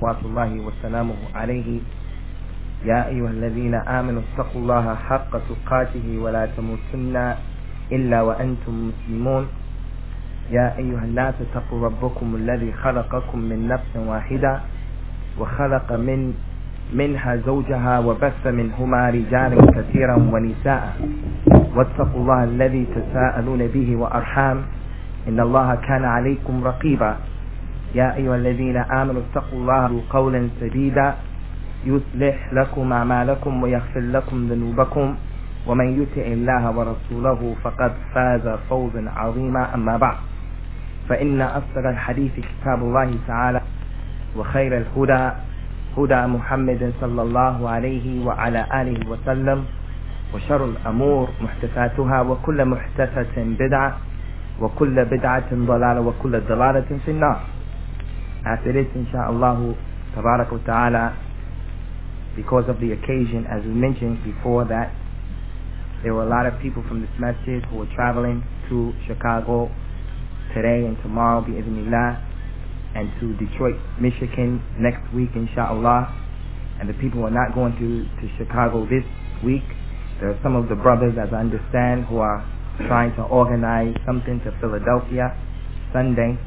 صلوات الله وسلامه عليه يا أيها الذين آمنوا اتقوا الله حق تقاته ولا تموتن إلا وأنتم مسلمون يا أيها الناس اتقوا ربكم الذي خلقكم من نفس واحدة وخلق منها زوجها وبث منهما رجالا كثيرا ونساء واتقوا الله الذي تساءلون به وأرحام إن الله كان عليكم رقيبا يا أيها الذين آمنوا اتقوا الله قولا سديدا يصلح لكم أعمالكم ويغفر لكم ذنوبكم ومن يطع الله ورسوله فقد فاز فوزا عظيما أما بعد فإن أصدق الحديث كتاب الله تعالى وخير الهدى هدى محمد صلى الله عليه وعلى آله وسلم وشر الأمور محدثاتها وكل محدثة بدعة وكل بدعة ضلالة وكل ضلالة في النار. After this, inshallah, tabarak wa ta'ala, because of the occasion, as we mentioned before that, there were a lot of people from this masjid who were traveling to Chicago today and tomorrow, bi'idhnillah, and to Detroit, Michigan next week, inshallah. And the people who are not going to Chicago this week, there are some of the brothers, as I understand, who are trying to organize something to Philadelphia Sunday.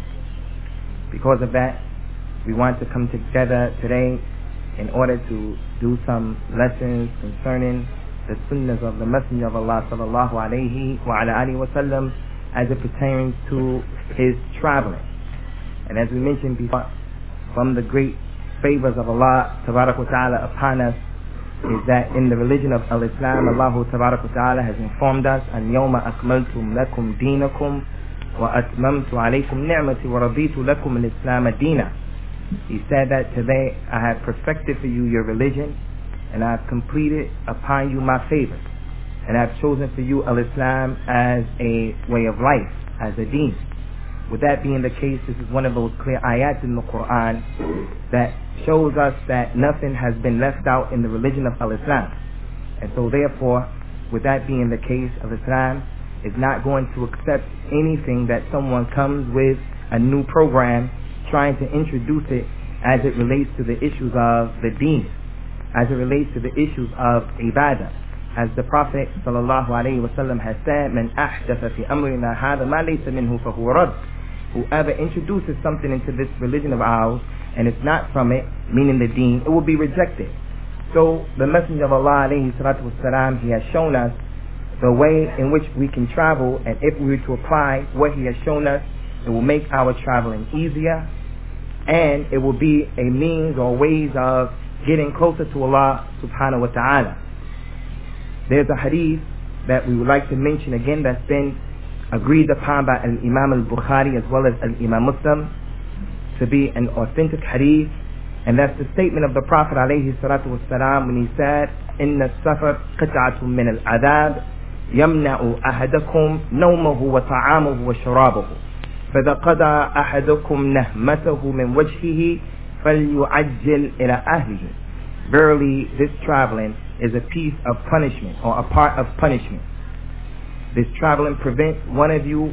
Because of that, we want to come together today in order to do some lessons concerning the sunnahs of the Messenger of Allah sallallahu alayhi wa ala alihi wa sallam as it pertains to his traveling. And as we mentioned before, from the great favors of Allah tabarak wa ta'ala upon us is that in the religion of Al-Islam, Allah tabarak wa ta'ala has informed us, Al-Yawma akmaltum lakum dinakum wa atmamtu alaykum ni'mati wa raditu lakum al-Islam ad-dina. He said that today I have perfected for you your religion and I have completed upon you my favors, and I have chosen for you Al-Islam as a way of life, as a deen. With that being the case, this is one of those clear ayat in the Quran that shows us that nothing has been left out in the religion of Al-Islam. And so therefore, with that being the case, Al-Islam is not going to accept anything that someone comes with a new program trying to introduce it as it relates to the issues of the deen, as it relates to the issues of ibadah. As the Prophet sallallahu alaihi wasallam has said, "Man ahdatha fi amrina hadha ma laysa minhu fahuwa radd." Whoever introduces something into this religion of ours and it's not from it, meaning the deen, it will be rejected. So the Messenger of Allah alayhi salatu wasalam, he has shown us the way in which we can travel, and if we were to apply what he has shown us, it will make our traveling easier, and it will be a means or ways of getting closer to Allah subhanahu wa ta'ala. There's a hadith that we would like to mention again that's been agreed upon by Al-Imam al-Bukhari as well as Al-Imam Muslim to be an authentic hadith, and that's the statement of the Prophet alayhi salatu wassalam when he said, "Inna as-safar qit'atun min al-adab yamna'u ahadakum nawmahu wa ta'amuhu wa sharabuhu فَإِذَا قَضَى أَحَدُكُمْ نَهْمَتَهُ مِنْ وَجْهِهِ فَلْيُعَجِّلْ إِلَى أَهْلِهِ." Verily, this traveling is a piece of punishment, or a part of punishment. This traveling prevents one of you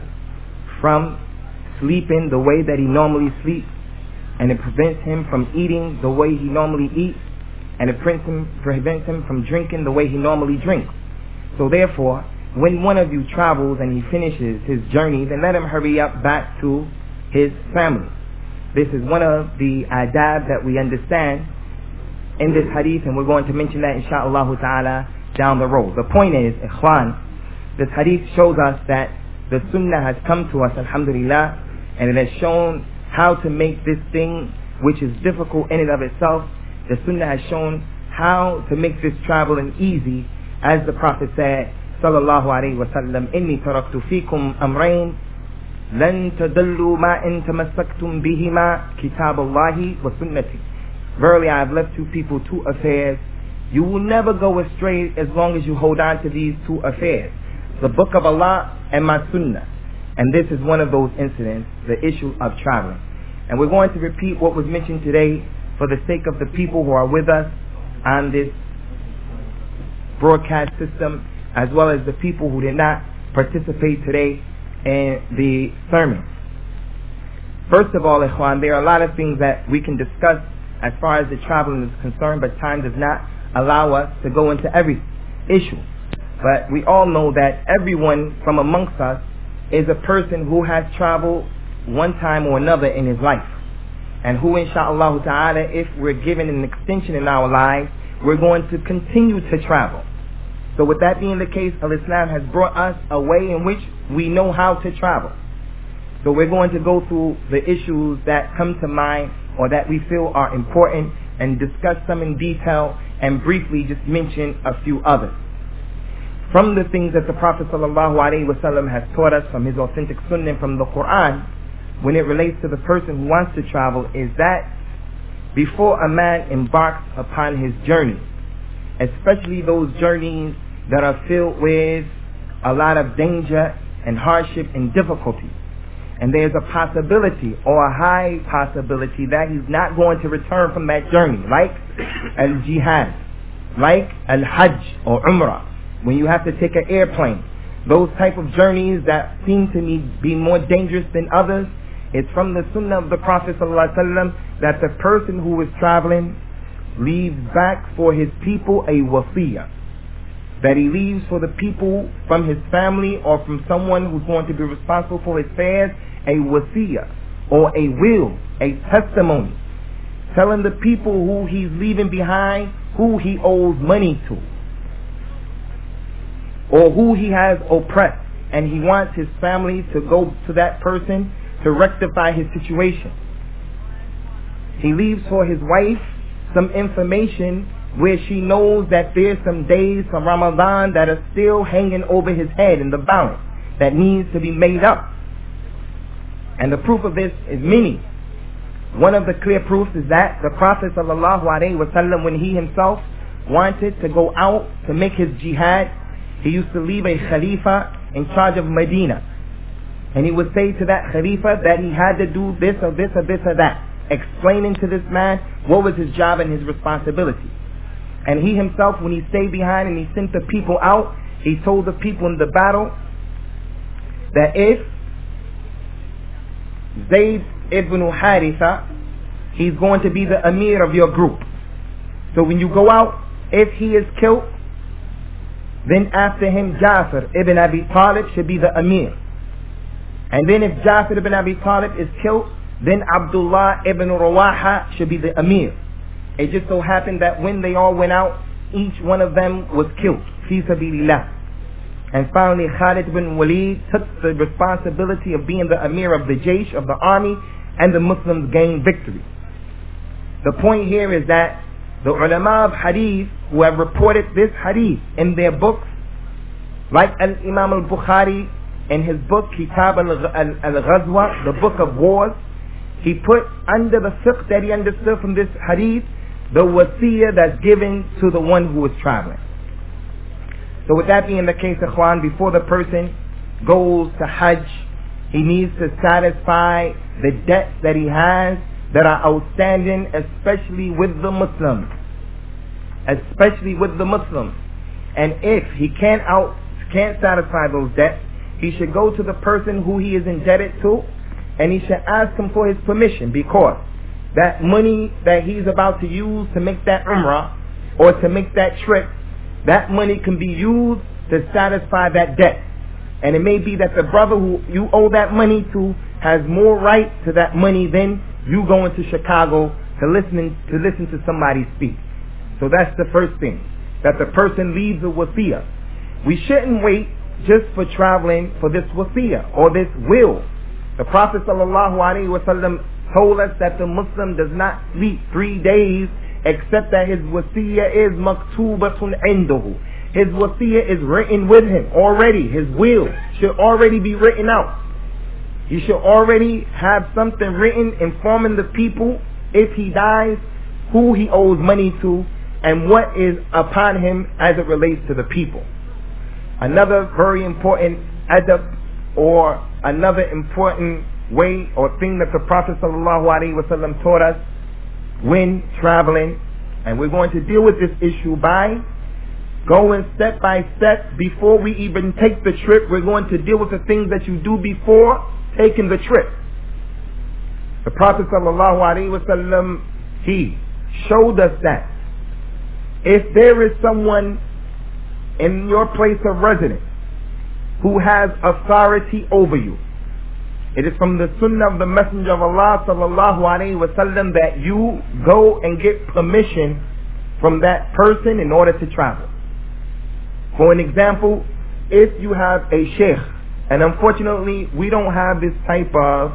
from sleeping the way that he normally sleeps, and it prevents him from eating the way he normally eats, and it prevents him from drinking the way he normally drinks. So therefore, when one of you travels and he finishes his journey, then let him hurry up back to his family. This is one of the adab that we understand in this hadith, and we're going to mention that inshallah ta'ala down the road. The point is, ikhwan, this hadith shows us that the sunnah has come to us, alhamdulillah, and it has shown how to make this thing, which is difficult in and of itself, the sunnah has shown how to make this traveling easy, as the Prophet said, sallallahu alayhi wa sallam, "Inni taraktu fikum amrayn lan tadallu ma in tamassaktum bihima kitaballahi wa sunnati." Verily, I have left two people two affairs. You will never go astray as long as you hold on to these two affairs, the book of Allah and my sunnah. And this is one of those incidents, the issue of traveling. And we're going to repeat what was mentioned today for the sake of the people who are with us on this broadcast system, as well as the people who did not participate today in the sermon. First of all, Ikhwan, there are a lot of things that we can discuss as far as the traveling is concerned, but time does not allow us to go into every issue. But we all know that everyone from amongst us is a person who has traveled one time or another in his life. And who, inshaAllah ta'ala, if we're given an extension in our lives, we're going to continue to travel. So with that being the case, Al-Islam has brought us a way in which we know how to travel. So we're going to go through the issues that come to mind or that we feel are important and discuss some in detail and briefly just mention a few others. From the things that the Prophet ﷺ has taught us from his authentic sunnah and from the Quran, when it relates to the person who wants to travel, is that before a man embarks upon his journey, especially those journeys that are filled with a lot of danger and hardship and difficulty, and there's a possibility or a high possibility that he's not going to return from that journey, like al-jihad, like al-hajj or umrah, when you have to take an airplane. Those type of journeys that seem to me be more dangerous than others, it's from the sunnah of the Prophet ﷺ that the person who is traveling leaves back for his people a wasiyah. That he leaves for the people from his family or from someone who's going to be responsible for his affairs a wasiyah or a will, a testimony, telling the people who he's leaving behind who he owes money to or who he has oppressed, and he wants his family to go to that person to rectify his situation. He leaves for his wife some information where she knows that there's some days from Ramadan that are still hanging over his head in the balance that needs to be made up. And the proof of this is many. One of the clear proofs is that the Prophet ﷺ, when he himself wanted to go out to make his jihad, he used to leave a Khalifa in charge of Medina. And he would say to that Khalifa that he had to do this or this or this or that, explaining to this man what was his job and his responsibility. And he himself, when he stayed behind and he sent the people out, he told the people in the battle that if Zayd ibn Haritha, he's going to be the Amir of your group. So when you go out, if he is killed, then after him Ja'far ibn Abi Talib should be the Amir. And then if Ja'far ibn Abi Talib is killed, then Abdullah ibn Rawaha should be the Amir. It just so happened that when they all went out, each one of them was killed. Fi sabilillah. And finally Khalid ibn Walid took the responsibility of being the Amir of the Jaysh, of the army, and the Muslims gained victory. The point here is that the ulama of hadith who have reported this hadith in their books, like Imam al-Bukhari in his book Kitab al-Ghazwa, the book of wars, he put under the fiqh that he understood from this hadith the wasiyah that's given to the one who is traveling. So with that being the case, Ikhwan, before the person goes to Hajj, he needs to satisfy the debts that he has that are outstanding, especially with the Muslims. Especially with the Muslims. And if he can't satisfy those debts, he should go to the person who he is indebted to, and he should ask him for his permission, because that money that he's about to use to make that umrah or to make that trip, that money can be used to satisfy that debt. And it may be that the brother who you owe that money to has more right to that money than you going to Chicago to listen to somebody speak. So that's the first thing, that the person leaves a wasiyah. We shouldn't wait just for traveling for this wasiyah or this will. The Prophet ﷺ told us that the Muslim does not sleep 3 days except that his wasiyah is maktubatun indahu. His wasiyah is written with him already. His will should already be written out. He should already have something written informing the people, if he dies, who he owes money to and what is upon him as it relates to the people. Another very important adab, or another important way or thing that the Prophet ﷺ taught us when traveling, and we're going to deal with this issue by going step by step before we even take the trip. We're going to deal with the things that you do before taking the trip. The Prophet sallallahu alaihi wasallam, he showed us that if there is someone in your place of residence who has authority over you, it is from the sunnah of the Messenger of Allah sallallahu alaihi wasallam that you go and get permission from that person in order to travel. For an example, if you have a sheikh, and unfortunately we don't have this type of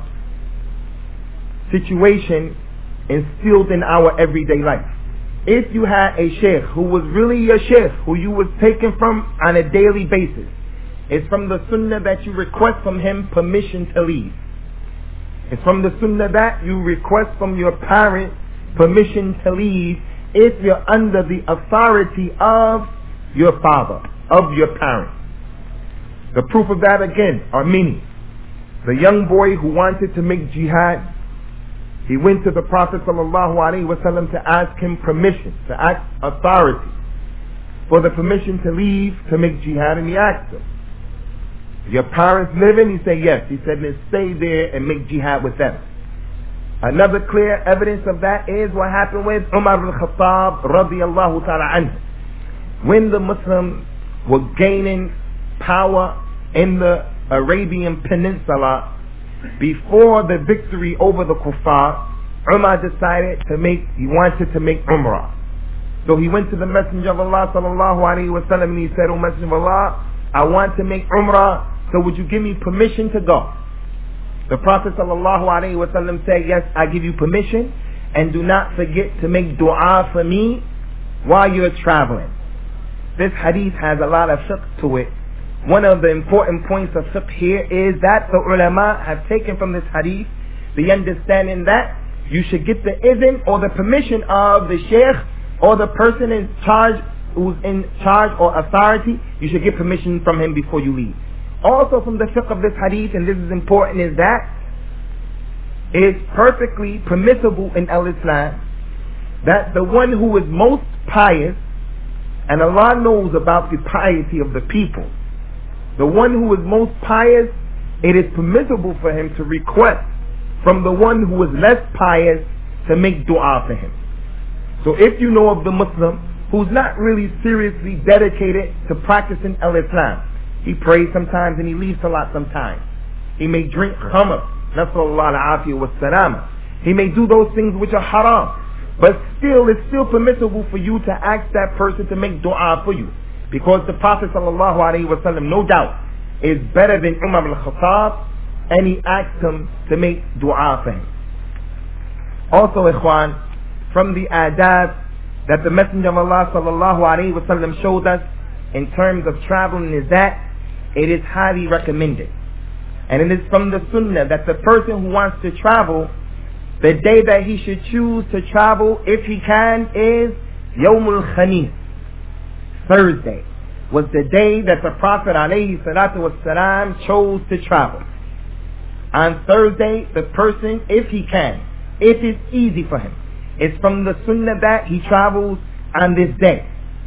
situation instilled in our everyday life. If you had a sheikh who was really your sheikh, who you was taking from on a daily basis, it's from the sunnah that you request from him permission to leave. It's from the sunnah that you request from your parents permission to leave if you're under the authority of your father, of your parents. The proof of that again are many. The young boy who wanted to make jihad, he went to the Prophet sallallahu alaihi wasallam to ask him permission, to ask authority for the permission to leave to make jihad, and he asked him, your parents living? He said yes. He said, then stay there and make jihad with them. Another clear evidence of that is what happened with Umar al-Khattab radiyallahu ta'ala anhu. When the Muslims were gaining power in the Arabian Peninsula, before the victory over the Kuffar, Umar decided he wanted to make Umrah. So he went to the Messenger of Allah sallallahu alaihi wasallam and he said, O Messenger of Allah, I want to make Umrah, so would you give me permission to go? The Prophet sallallahu alaihi wasallam said, yes, I give you permission, and do not forget to make dua for me while you're traveling. This hadith has a lot of fiqh to it. One of the important points of fiqh here is that the ulama have taken from this hadith the understanding that you should get the izn or the permission of the sheikh or the person in charge, who's in charge or authority. You should get permission from him before you leave. Also from the fiqh of this hadith, and this is important, is that it's perfectly permissible in al-Islam that the one who is most pious, and Allah knows about the piety of the people, the one who is most pious, it is permissible for him to request from the one who is less pious to make dua for him. So if you know of the Muslim who's not really seriously dedicated to practicing al-Islam, he prays sometimes and he leaves salat sometimes. He may drink khamr, nasallallahu al-afiyah wa salama. He may do those things which are haram. But still, it's still permissible for you to ask that person to make dua for you. Because the Prophet sallallahu alaihi wasallam, no doubt, is better than Umar al-Khattab, and he asked him to make dua for him. Also, ikhwan, from the adab that the Messenger of Allah sallallahu alaihi wasallam showed us in terms of traveling is that it is highly recommended. And it is from the sunnah that the person who wants to travel, the day that he should choose to travel, if he can, is Yawmul Khamis. Thursday was the day that the Prophet alayhi salatu wasalam chose to travel. On Thursday, the person, if he can, if it's easy for him, it's from the sunnah that he travels on this day.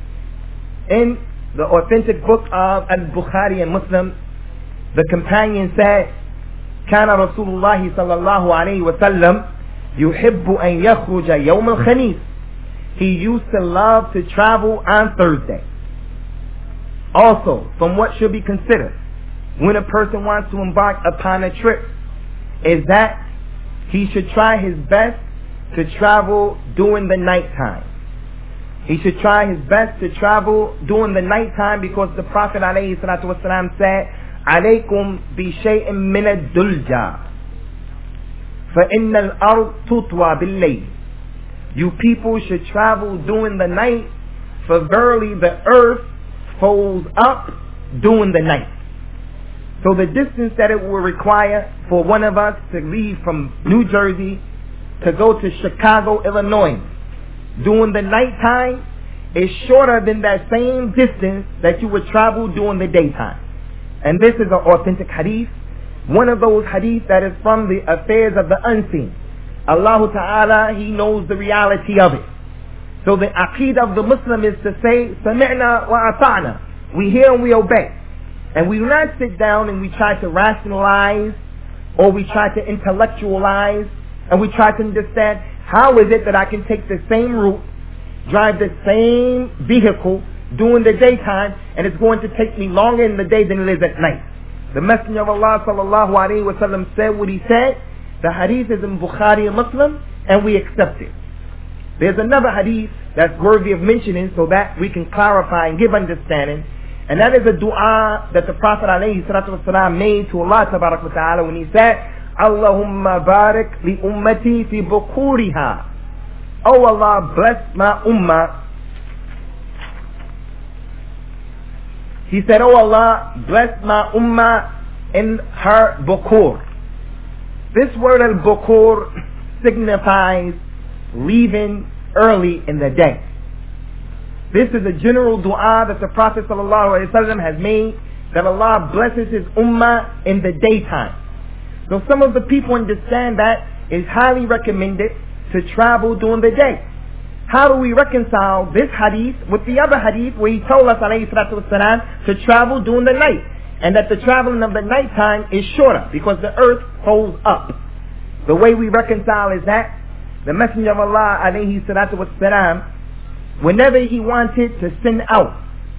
In the authentic book of Al-Bukhari and Muslim, the companion said, كان رسول الله صلى الله عليه وسلم يحب أن يخرج يوم الخميس. He used to love to travel on Thursday. Also, from what should be considered when a person wants to embark upon a trip is that he should try his best to travel during the nighttime. He should try his best to travel during the nighttime because the Prophet alayhi salatu wasalam said, عليكم بشيء من الدلجة فإن الأرض تطوى بالليل. You people should travel during the night, for verily the earth folds up during the night. So the distance that it will require for one of us to leave from New Jersey to go to Chicago, Illinois during the nighttime is shorter than that same distance that you would travel during the daytime. And this is an authentic hadith, one of those hadith that is from the affairs of the unseen. Allah Ta'ala, He knows the reality of it. So the aqeedah of the Muslim is to say, سَمِعْنَا وَأَطَعْنَا. We hear and we obey. And we do not sit down and we try to rationalize or we try to intellectualize And we try to understand, how is it that I can take the same route, drive the same vehicle during the daytime, and it's going to take me longer in the day than it is at night? The Messenger of Allah sallallahu alaihi wasallam said what he said. The hadith is in Bukhari and Muslim, and we accept it. There's another hadith that's worthy of mentioning so that we can clarify and give understanding. And that is a dua that the Prophet ﷺ made to Allah tabarak wa ta'ala when he said, Allahumma barik li ummati fi bukuriha. Oh Allah, bless my ummah. He said, oh Allah, bless my ummah in her bukur. This word al-bukur signifies leaving early in the day. This is a general dua that the Prophet ﷺ has made, that Allah blesses his ummah in the daytime. So some of the people understand that it's highly recommended to travel during the day. How do we reconcile this hadith with the other hadith where he told us ﷺ to travel during the night, and that the traveling of the nighttime is shorter because the earth holds up? The way we reconcile is that the Messenger of Allah ﷺ, whenever he wanted to send out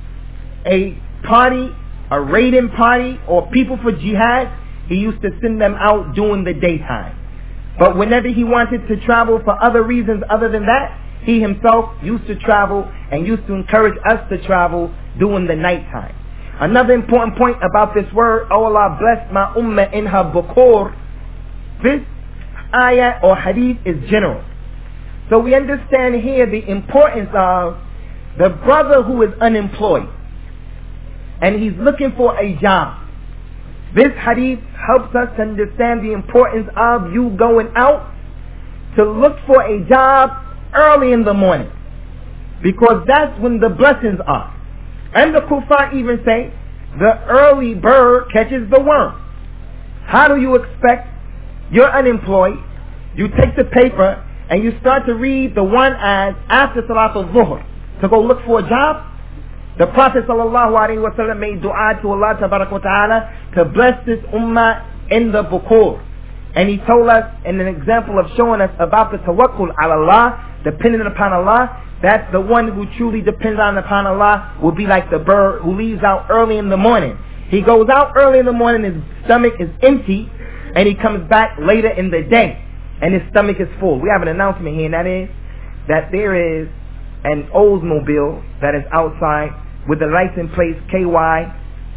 a party, a raiding party, or people for jihad, he used to send them out during the daytime. But whenever he wanted to travel for other reasons other than that, he himself used to travel and used to encourage us to travel during the nighttime. Another important point about this word, oh Allah bless my ummah in her bukur, this ayah or hadith is general. So we understand here the importance of the brother who is unemployed and he's looking for a job. This hadith helps us to understand the importance of you going out to look for a job early in the morning, because that's when the blessings are. And the kuffar even say, the early bird catches the worm. How do you expect, you're unemployed, you take the paper and you start to read the one as after Salatul Zuhr to go look for a job? The Prophet ﷺ made dua to Allah tabarak wa ta'ala to bless this ummah in the bukur. And he told us in an example of showing us about the tawakkul ala Allah, depending upon Allah, that the one who truly depends upon Allah will be like the bird who leaves out early in the morning. He goes out early in the morning, his stomach is empty, and he comes back later in the day, and his stomach is full. We have an announcement here, and that is that there is an Oldsmobile that is outside with the license plate KY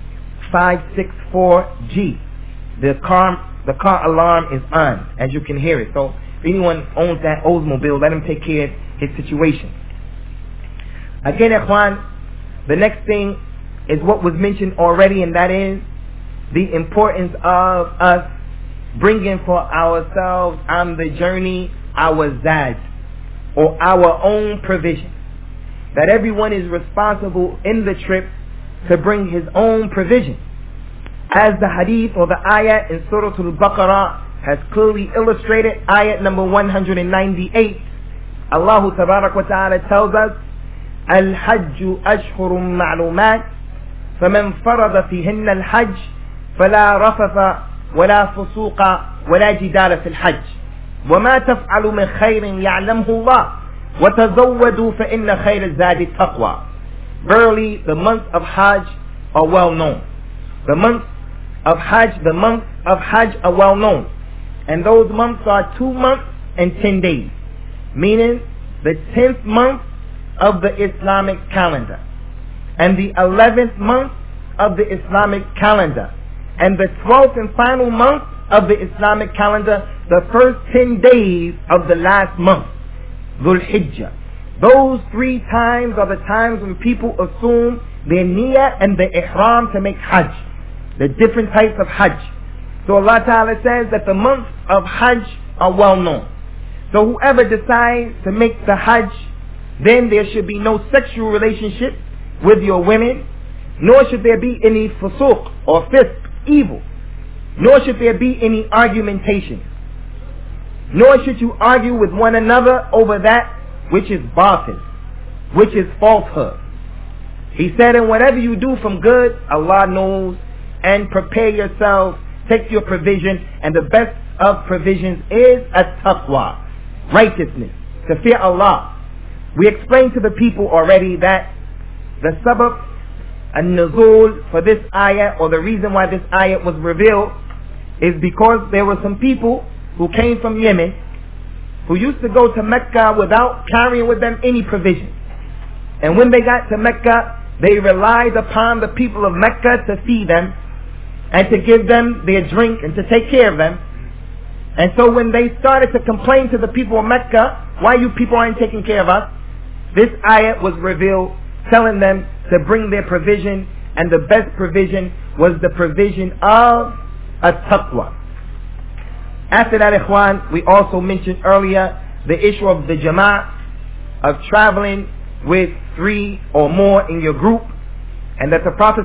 564G. The car alarm is on, as you can hear it. So if anyone owns that Oldsmobile, let him take care of his situation. Again, Ikhwan, the next thing is what was mentioned already, and that is the importance of us bringing for ourselves on the journey our zad, or our own provision. That everyone is responsible in the trip to bring his own provision. As the hadith or the ayat in Surah Al-Baqarah has clearly illustrated, ayat number 198, Allah Tabarak wa Ta'ala tells us, Al-Hajju Ashhurun Ma'lumat, فَمَنْ فَرَضَ فِيهِنَّ الْحَجِّ فَلَا رَفَثَ وَلَا فُسُوقَ وَلَا جِدَالَ فِي الْحَجِّ وَمَا تَفْعَلُ مِنْ خَيْرٍ يَعْلَمْهُ اللَّهُ وَتَزَوَّدُوا فَإِنَّ خَيْرَ الزَّادِ التَّقْوَى. Verily, the months of Hajj are well known. The months of Hajj are well known. And those months are 2 months and 10 days. Meaning, the 10th month of the Islamic calendar, and the 11th month of the Islamic calendar, and the 12th and final month of the Islamic calendar, the first 10 days of the last month, Dhul Hijjah. Those 3 times are the times when people assume their niyyah and the ihram to make Hajj, the different types of Hajj. So Allah Ta'ala says that the months of Hajj are well known. So whoever decides to make the Hajj, then there should be no sexual relationship with your women, nor should there be any fusuq or fisq, evil, nor should there be any argumentation, nor should you argue with one another over that which is batil, which is falsehood. He said, and whatever you do from good, Allah knows, and prepare yourselves, take your provision, and the best of provisions is at-taqwa, righteousness, to fear Allah. We explained to the people already that the sabab and nuzul for this ayah, or the reason why this ayah was revealed, is because there were some people who came from Yemen who used to go to Mecca without carrying with them any provision. And when they got to Mecca, they relied upon the people of Mecca to feed them and to give them their drink and to take care of them. And so when they started to complain to the people of Mecca, why you people aren't taking care of us? This ayah was revealed telling them to bring their provision, and the best provision was the provision of at-taqwa. After that, ikhwan, we also mentioned earlier the issue of the jama'ah, of traveling with 3 or more in your group, and that the Prophet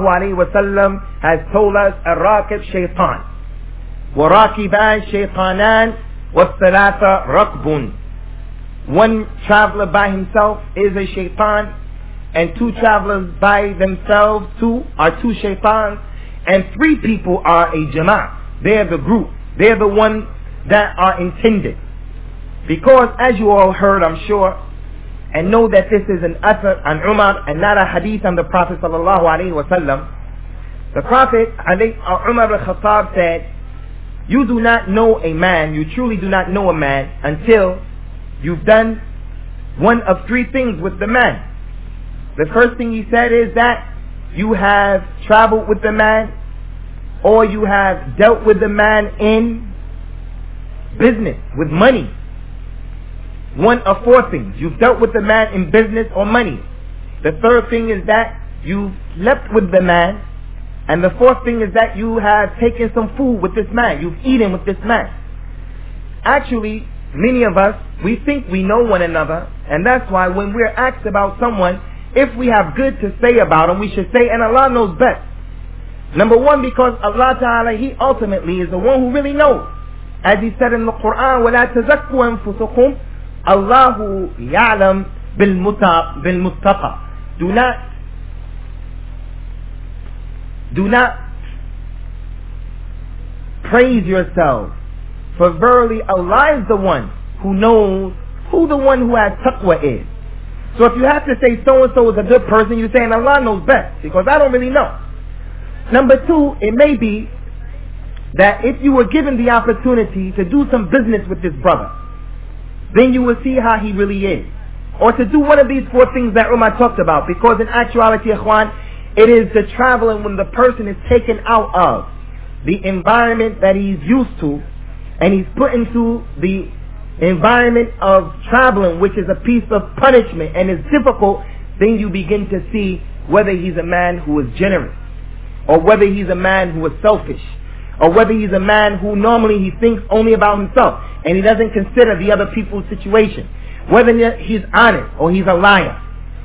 ﷺ has told us, ar-rakib shaytan, wa-rakiban shaytanan, wa-thalatha rakbun. One traveler by himself is a shaitan, and 2 travelers by themselves are 2 shaitans, and 3 people are a jama'ah. They're the group. They're the ones that are intended. Because as you all heard, I'm sure, and know that this is an athar an Umar and not a hadith on the Prophet sallallahu alaihi wasallam. The Prophet Umar al-Khattab said, you do not know a man, you truly do not know a man until you've done one of 3 things with the man. The first thing he said is that you have traveled with the man, or you have dealt with the man in business, with money. One of 4 things. You've dealt with the man in business or money. The third thing is that you slept with the man. And the 4th thing is that you have taken some food with this man. You've eaten with this man. Actually, many of us, we think we know one another. And that's why when we're asked about someone, if we have good to say about him, we should say, and Allah knows best. Number 1, because Allah Ta'ala, He ultimately is the one who really knows. As He said in the Quran, وَلَا تَزَكُّوا أَنفُسَكُمْ Allahu ya'lam bil-muttaqa. Do not praise yourselves, for verily Allah is the one who knows who the one who has taqwa is. So if you have to say so-and-so is a good person, you're saying Allah knows best, because I don't really know. Number 2, it may be that if you were given the opportunity to do some business with this brother, then you will see how he really is. Or to do one of these 4 things that Umar talked about, because in actuality, ikhwan, it is the traveling when the person is taken out of the environment that he's used to, and he's put into the environment of traveling, which is a piece of punishment and is difficult. Then you begin to see whether he's a man who is generous, or whether he's a man who is selfish, or whether he's a man who normally he thinks only about himself and he doesn't consider the other people's situation, whether he's honest or he's a liar.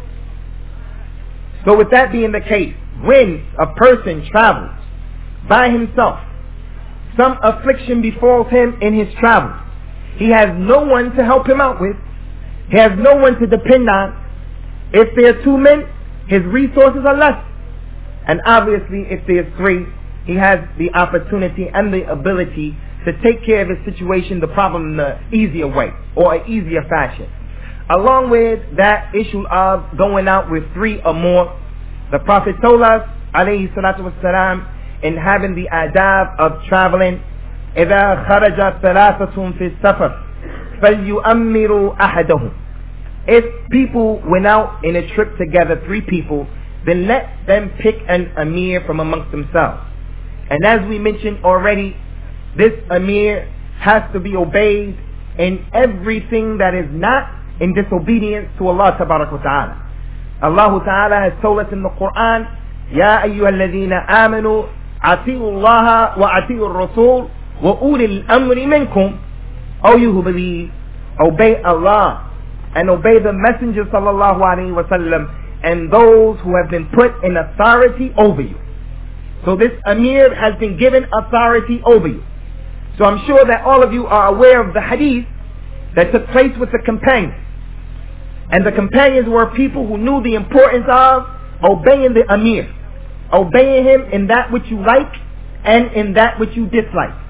So with that being the case, when a person travels by himself, some affliction befalls him in his travels, he has no one to help him out with, he has no one to depend on. If there are 2 men, his resources are less. And obviously if there's 3, he has the opportunity and the ability to take care of his situation, the problem in an easier way, or an easier fashion. Along with that issue of going out with 3 or more, the Prophet told us, alayhi salatu wassalam, in having the adab of traveling, إِذَا خَرَجَ ثَلَاثَةٌ فِي السَّفَرِ فَلْيُؤَمِّرُوا أَحَدَهُمْ. If people went out in a trip together, 3 people, then let them pick an amir from amongst themselves. And as we mentioned already, this amir has to be obeyed in everything that is not in disobedience to Allah Tabarak wa Ta'ala. Allah Ta'ala has told us in the Quran, Ya ayyuhalladhina amanu ati'u Allah wa ati'u ar-rasul wa ulil amri minkum. O you who believe, obey Allah and obey the Messenger sallallahu alaihi wasallam and those who have been put in authority over you. So this amir has been given authority over you. So I'm sure that all of you are aware of the hadith that took place with the companions. And the companions were people who knew the importance of obeying the amir, obeying him in that which you like and in that which you dislike.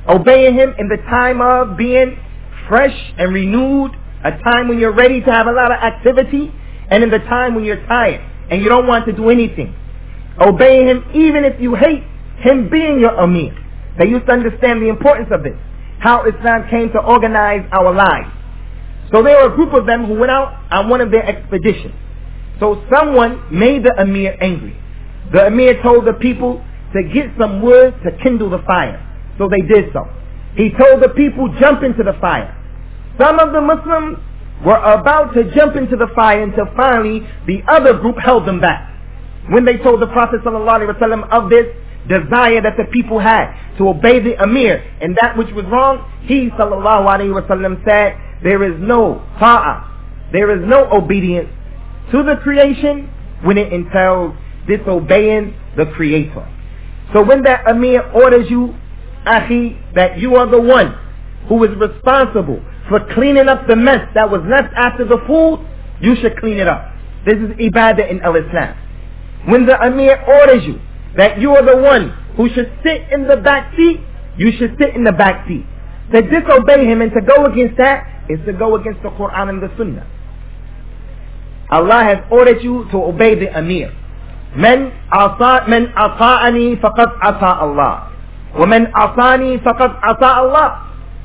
Obeying him in the time of being fresh and renewed, a time when you're ready to have a lot of activity, and in the time when you're tired and you don't want to do anything. Obeying him even if you hate him being your Amir. They used to understand the importance of this, how Islam came to organize our lives. So there were a group of them who went out on one of their expeditions. So someone made the Amir angry. The Amir told the people to get some wood to kindle the fire. So they did so. He told the people, jump into the fire. Some of the Muslims were about to jump into the fire until finally the other group held them back. When they told the Prophet ﷺ of this desire that the people had to obey the Amir and that which was wrong, he ﷺ said, there is no ta'ah, there is no obedience to the creation when it entails disobeying the Creator. So when that Amir orders you, Akhi, that you are the one who is responsible for cleaning up the mess that was left after the food, you should clean it up. This is ibadah in al-Islam. When the Amir orders you that you are the one who should sit in the back seat, you should sit in the back seat. To disobey him and to go against that is to go against the Quran and the Sunnah. Allah has ordered you to obey the Amir. من أطاعني فقد أطاع الله ومن عصاني فقد أطاع الله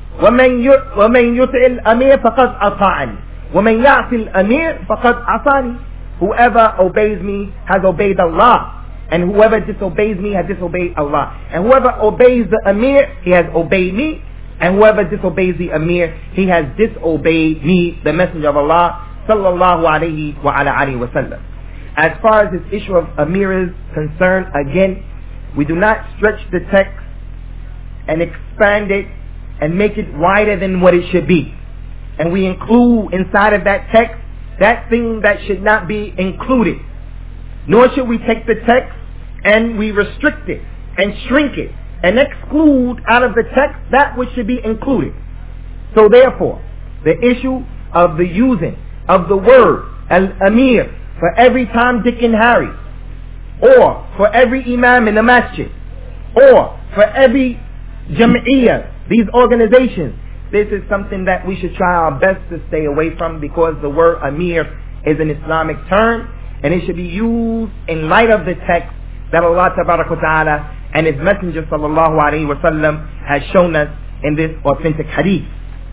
ومن يطع الأمير فقد أطاعني ومن يعصي الأمير فقد عصاني. Whoever obeys me has obeyed Allah, and whoever disobeys me has disobeyed Allah. And whoever obeys the Amir, he has obeyed me, and whoever disobeys the Amir, he has disobeyed me, the Messenger of Allah sallallahu alayhi wa ala alihi wa sallam. As far as this issue of Amir is concerned, again, we do not stretch the text and expand it and make it wider than what it should be. And we include inside of that text that thing that should not be included. Nor should we take the text and we restrict it and shrink it and exclude out of the text that which should be included. So therefore, the issue of the using of the word al-Amir for every Tom, Dick and Harry, or for every Imam in the masjid, or for every Jam'iyyah, these organizations, this is something that we should try our best to stay away from, because the word Amir is an Islamic term and it should be used in light of the text that Allah Ta'ala and His Messenger Sallallahu Alaihi Wasallam has shown us in this authentic hadith.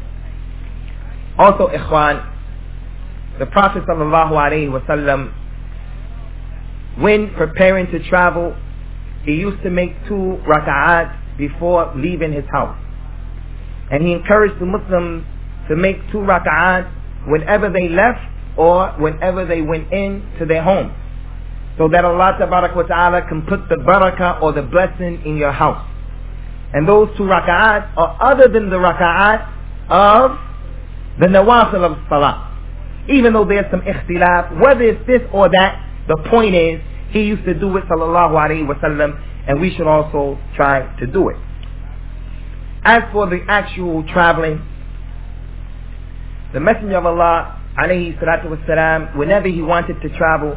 Also, Ikhwan, the Prophet Sallallahu Alaihi Wasallam, when preparing to travel, he used to make 2 raka'at before leaving his house. And he encouraged the Muslims to make 2 raka'at whenever they left or whenever they went in to their home, so that Allah Ta'ala can put the barakah or the blessing in your house. And those 2 raka'at are other than the raka'at of the nawafil of salah. Even though there's some ikhtilaf, whether it's this or that, the point is, he used to do it sallallahu alayhi wa sallam, and we should also try to do it. As for the actual traveling, the Messenger of Allah alayhi salatu wasalam, whenever he wanted to travel,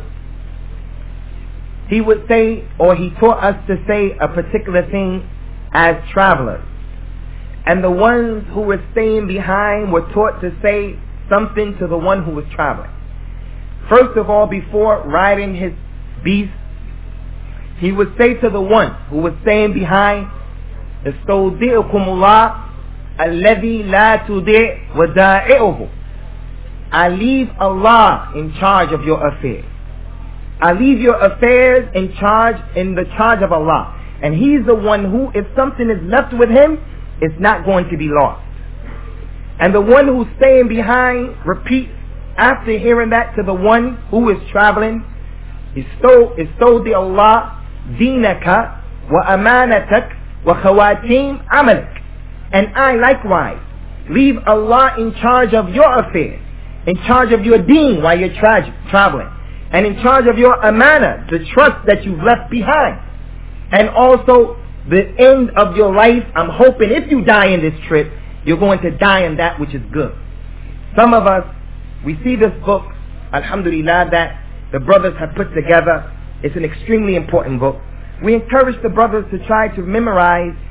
he would say, or he taught us to say a particular thing as travelers. And the ones who were staying behind were taught to say something to the one who was traveling. First of all, before riding his beast, he would say to the one who was staying behind, استودعكم الله الذي لا تضيع ودائعه. I leave Allah in charge of your affairs. I leave your affairs in the charge of Allah. And He's the one who, if something is left with Him, it's not going to be lost. And the one who's staying behind repeats after hearing that to the one who is traveling, استودع الله دينك وأمانتك وخواتيم عملك. And I likewise leave Allah in charge of your affairs, in charge of your deen while you're traveling, and in charge of your amana, the trust that you've left behind, and also the end of your life. I'm hoping if you die in this trip, you're going to die in that which is good. Some of us, we see this book, alhamdulillah, that the brothers have put together. It's an extremely important book. We encourage the brothers to try to memorize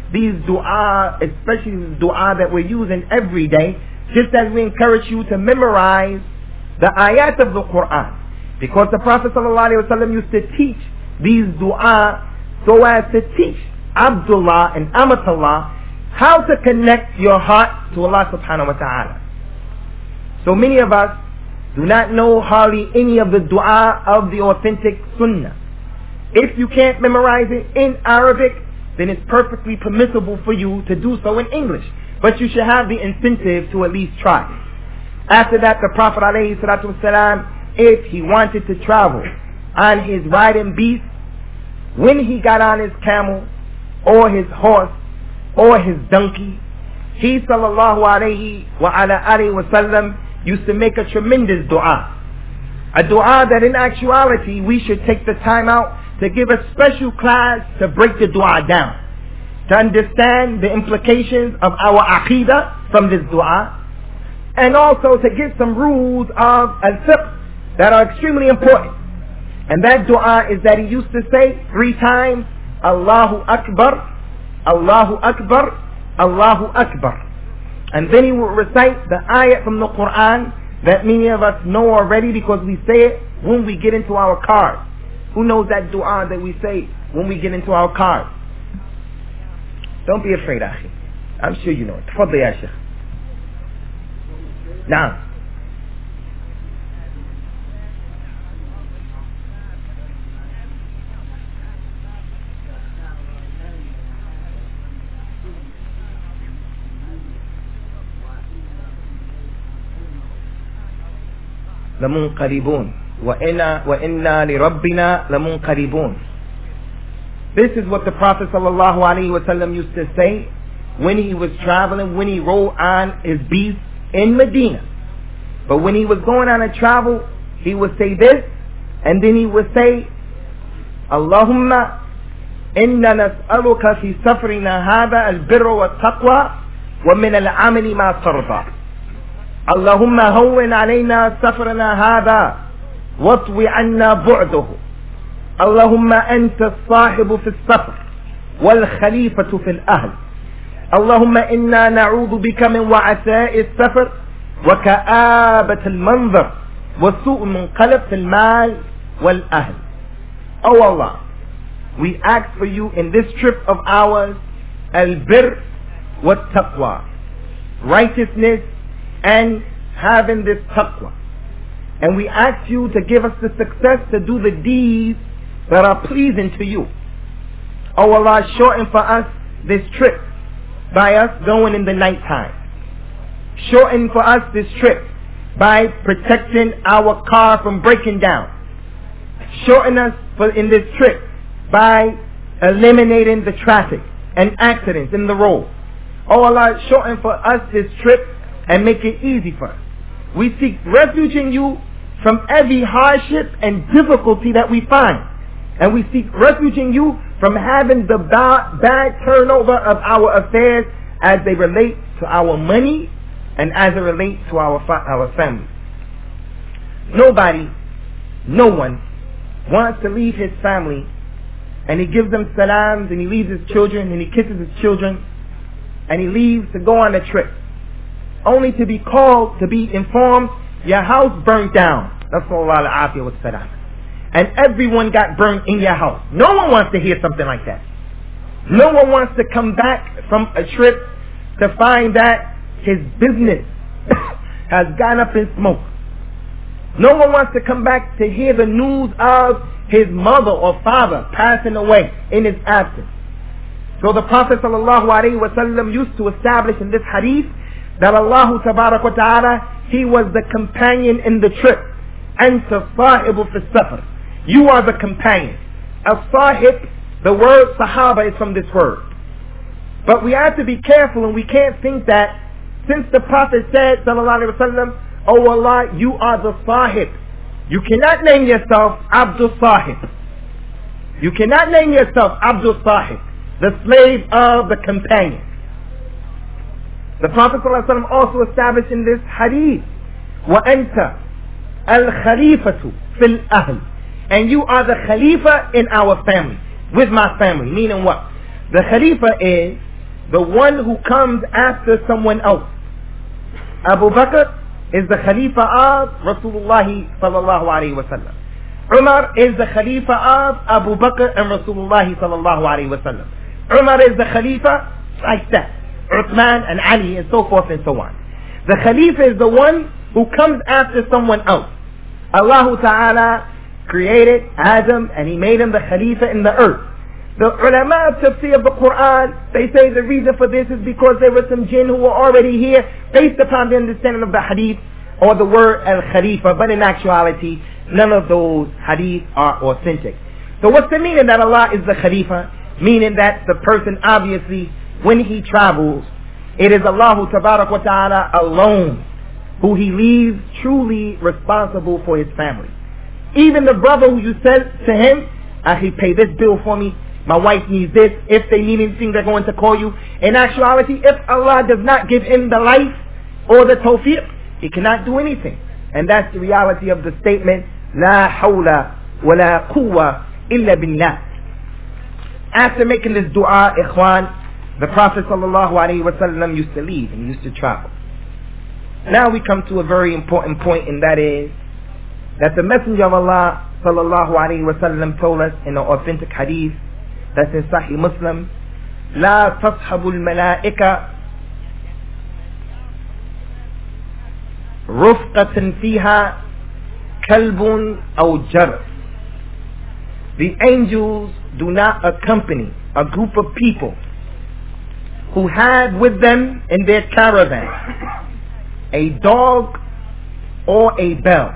these dua, especially the dua that we're using every day, just as we encourage you to memorize the ayat of the Quran. Because the Prophet ﷺ used to teach these dua so as to teach Abdullah and Amatullah how to connect your heart to Allah subhanahu wa ta'ala. So many of us do not know hardly any of the dua of the authentic sunnah. If you can't memorize it in Arabic, then it's perfectly permissible for you to do so in English. But you should have the incentive to at least try. After that, the Prophet ﷺ, if he wanted to travel on his riding beast, when he got on his camel, or his horse, or his donkey, he sallallahu alayhi wa ala alihi wa sallam used to make a tremendous dua. A dua that in actuality we should take the time out to give a special class to break the dua down, to understand the implications of our aqidah from this dua, and also to get some rules of al-fiqh that are extremely important. And that dua is that he used to say 3 times, Allahu Akbar, Allahu Akbar, Allahu Akbar. And then he would recite the ayat from the Quran that many of us know already because we say it when we get into our cars. Who knows that dua that we say when we get into our cars? Don't be afraid, Akhi. I'm sure you know it. Tafadhal ya Shaykh. Now, لَمُنْقَلِبُونَ وَإِنَّا لِرَبِّنَا لَمُنْقَلِبُونَ. This is what the Prophet ﷺ used to say when he was traveling, when he rode on his beast in Medina. But when he was going on a travel, he would say this, and then he would say, Allahumma inna nas'aluka fi safrina hada al-birra wa taqwa wa min al-amali ma tarda. Allahumma hawwin alayna safrana hada واطوي عنا بعده اللهم أنت الصاحب في السفر والخليفة في الأهل اللهم إنا نعوذ بك من وعثاء السفر وكآبة المنظر وسوء المنقلب في المال والأهل. Oh Allah, we ask for you in this trip of ours al-bir wa taqwa, righteousness and having this taqwa. And we ask you to give us the success to do the deeds that are pleasing to you. Oh Allah, shorten for us this trip by us going in the nighttime. Shorten for us this trip by protecting our car from breaking down. Shorten us in this trip by eliminating the traffic and accidents in the road. Oh Allah, shorten for us this trip and make it easy for us. We seek refuge in you from every hardship and difficulty that we find. And we seek refuge in you from having the bad turnover of our affairs as they relate to our money and as it relates to our family. Nobody, no one wants to leave his family and he gives them salams and he leaves his children and he kisses his children and he leaves to go on a trip, only to be called, to be informed, your house burnt down. Nasrullah al-afiyah wa salam. And everyone got burnt in your house. No one wants to hear something like that. No one wants to come back from a trip to find that his business has gone up in smoke. No one wants to come back to hear the news of his mother or father passing away in his absence. So the Prophet ﷺ used to establish in this hadith that Allah Tabarak wa Ta'ala, He was the companion in the trip. Anta sahibu fi safar. You are the companion. As-sahib, the word sahaba is from this word. But we have to be careful and we can't think that since the Prophet said, sallallahu alayhi wa sallam, oh Allah, you are the sahib. You cannot name yourself Abdul Sahib. You cannot name yourself Abdul Sahib, the slave of the companion. The Prophet ﷺ also established in this hadith, وَأَنْتَ الْخَلِيفَةُ فِي الْأَهْلِ, and you are the Khalifa in our family, with my family. Meaning what? The Khalifa is the one who comes after someone else. Abu Bakr is the Khalifa of Rasulullah sallallahu alayhi wa sallam. Umar is the Khalifa of Abu Bakr and Rasulullah sallallahu alayhi wa sallam. Umar is the Khalifa like that. Uthman and Ali and so forth and so on. The Khalifa is the one who comes after someone else. Allah Ta'ala created Adam and He made him the Khalifa in the earth. The ulama of tafsir of the Quran, they say the reason for this is because there were some jinn who were already here based upon the understanding of the hadith or the word al-Khalifa, but in actuality, none of those hadith are authentic. So what's the meaning that Allah is the Khalifa? Meaning that the person obviously, when he travels, it is Allah Tabarak wa Ta'ala alone who He leaves truly responsible for his family. Even the brother who you said to him, he pay this bill for me, my wife needs this, if they need anything they're going to call you. In actuality, if Allah does not give him the life or the tawfiq, he cannot do anything. And that's the reality of the statement, La hawla wa la quwwa illa billah. After making this dua, ikhwan, the Prophet sallallahu alayhi wa sallam used to leave and he used to travel. Now we come to a very important point, and that is that the Messenger of Allah sallallahu alayhi wa sallam told us in an authentic hadith that's in Sahih Muslim, لا تصحب الملائكة رفقة فيها كلب أو جرس. The angels do not accompany a group of people who had with them in their caravan a dog or a bell.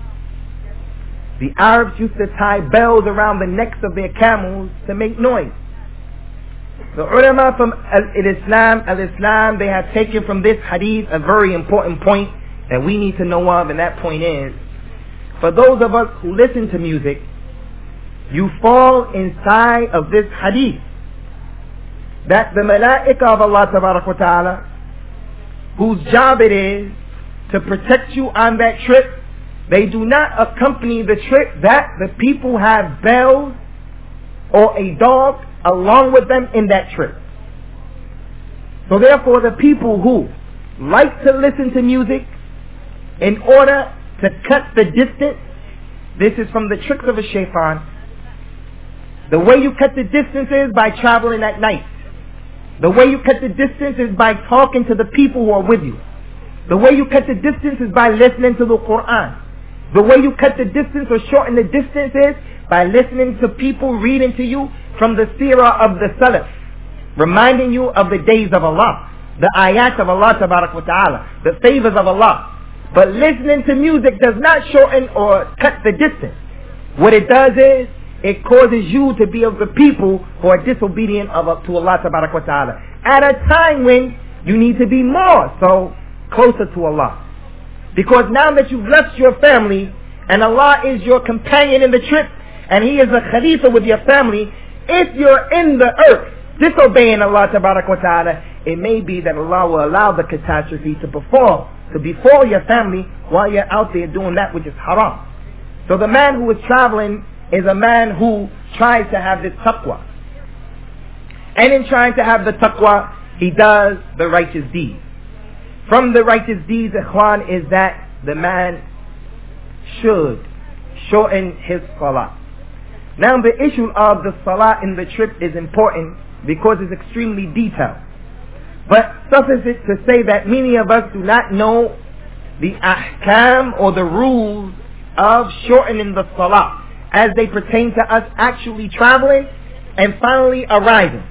The Arabs used to tie bells around the necks of their camels to make noise. The ulama from Al-Islam, they have taken from this hadith a very important point that we need to know of, and that point is, for those of us who listen to music, you fall inside of this hadith that the malaika of Allah Tabarak wa Ta'ala, whose job it is to protect you on that trip, they do not accompany the trip that the people have bells or a dog along with them in that trip. So therefore the people who like to listen to music in order to cut the distance, this is from the tricks of a shaitan. The way you cut the distance is by traveling at night. The way you cut the distance is by talking to the people who are with you. The way you cut the distance is by listening to the Quran. The way you cut the distance or shorten the distance is by listening to people reading to you from the seerah of the Salaf, reminding you of the days of Allah, the ayat of Allah Tabarak wa Ta'ala, the favors of Allah. But listening to music does not shorten or cut the distance. What it does is, it causes you to be of the people who are disobedient to Allah Tabarak wa Ta'ala at a time when you need to be more so closer to Allah. Because now that you've left your family and Allah is your companion in the trip and He is a Khalifa with your family, if you're in the earth disobeying Allah Tabarak wa Ta'ala, it may be that Allah will allow the catastrophe to befall your family while you're out there doing that which is haram. So the man who is traveling is a man who tries to have this taqwa. And in trying to have the taqwa, he does the righteous deeds. From the righteous deeds, ikhwan, is that the man should shorten his salah. Now the issue of the salah in the trip is important because it's extremely detailed. But suffice it to say that many of us do not know the ahkam or the rules of shortening the salah as they pertain to us actually traveling and finally arriving.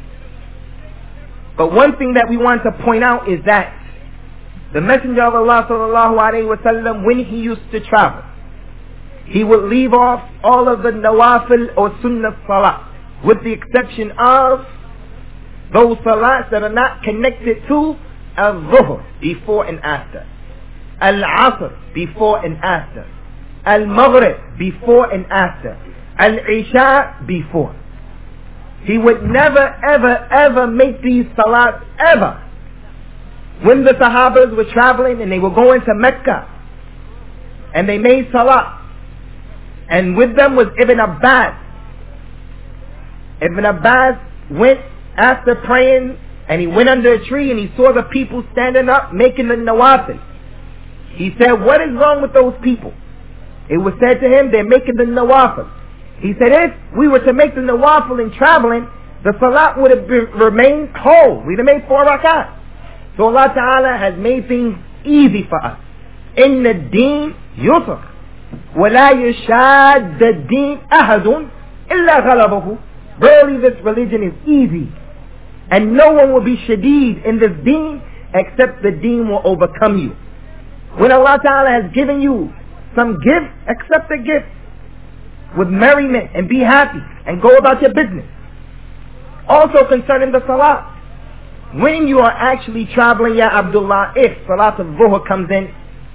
But one thing that we want to point out is that the Messenger of Allah sallallahu alaihi wasallam, when he used to travel, he would leave off all of the nawafil or sunnah salah, with the exception of those salats that are not connected to al-zuhr, before and after, al-asr, before and after, al-maghrib, before and after, al-isha, before. He would never ever ever make these salats ever. When the Sahabas were traveling and they were going to Mecca and they made salat, and with them was Ibn Abbas. Ibn Abbas went after praying and he went under a tree and he saw the people standing up making the nawafil. He said, what is wrong with those people? It was said to him, they're making the nawafil. He said, if we were to make the nawafil in traveling, the salat would have remained whole. We'd have made 4 rakat. So Allah Ta'ala has made things easy for us. Inna ad-deen yusr. وَلَا يُشَادَّ الدِّينَ أَحَدٌ إِلَّا غَلَبَهُ. Verily this religion is easy. And no one will be shadeed in this deen except the deen will overcome you. When Allah Ta'ala has given you some gift, accept the gift with merriment and be happy and go about your business. Also concerning the salah, when you are actually traveling, Ya Abdullah, if Salat al-Zuhr comes in,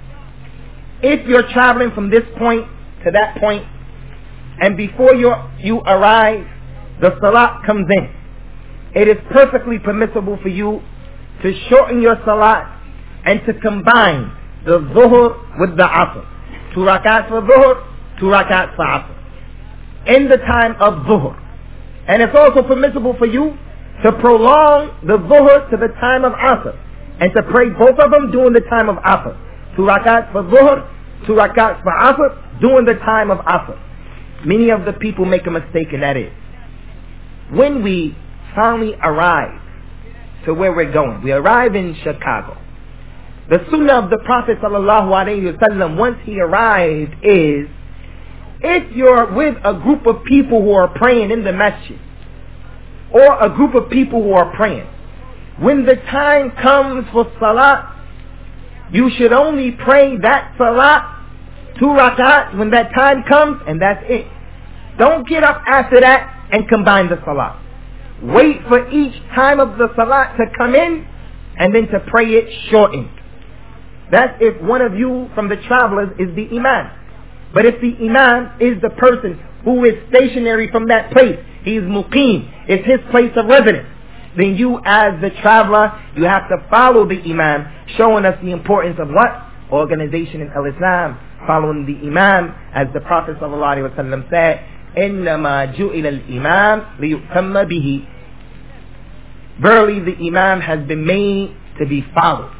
if you're traveling from this point to that point, and before you arrive, the Salat comes in, it is perfectly permissible for you to shorten your Salat and to combine the Zuhr with the Asr. 2 rakats for Zuhr, 2 rakats for Asr. In the time of Zuhr. And it's also permissible for you to prolong the Zuhr to the time of Asr. And to pray both of them during the time of Asr. 2 rakats for Zuhr, 2 rakats for Asr, during the time of Asr. Many of the people make a mistake, and that is, when we finally arrive to where we're going, we arrive in Chicago. The sunnah of the Prophet ﷺ, once he arrived, is if you're with a group of people who are praying in the masjid, or a group of people who are praying, when the time comes for salat, you should only pray that salat 2 rakat when that time comes, and that's it. Don't get up after that and combine the salat. Wait for each time of the salat to come in and then to pray it shortened. That's if one of you from the travelers is the imam. But if the imam is the person who is stationary from that place, he's muqim, it's his place of residence, then you as the traveler, you have to follow the imam, showing us the importance of what? Organization in Islam, following the imam, as the Prophet ﷺ said, إِنَّمَا جُئِلَ الْإِمَامِ لِيُؤْتَمَّ بِهِ. Verily the imam has been made to be followed.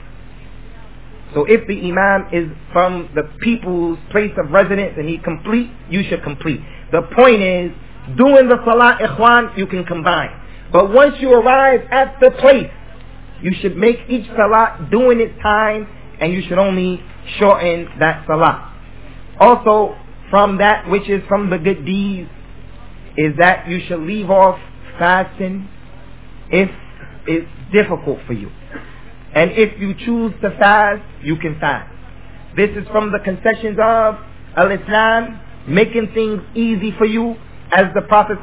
So if the imam is from the people's place of residence and he complete, you should complete. The point is, doing the salat ikhwan, you can combine. But once you arrive at the place, you should make each salat during its time, and you should only shorten that salat. Also, from that which is from the good deeds, is that you should leave off fasting if it's difficult for you. And if you choose to fast, you can fast. This is from the concessions of Al-Islam, making things easy for you, as the Prophet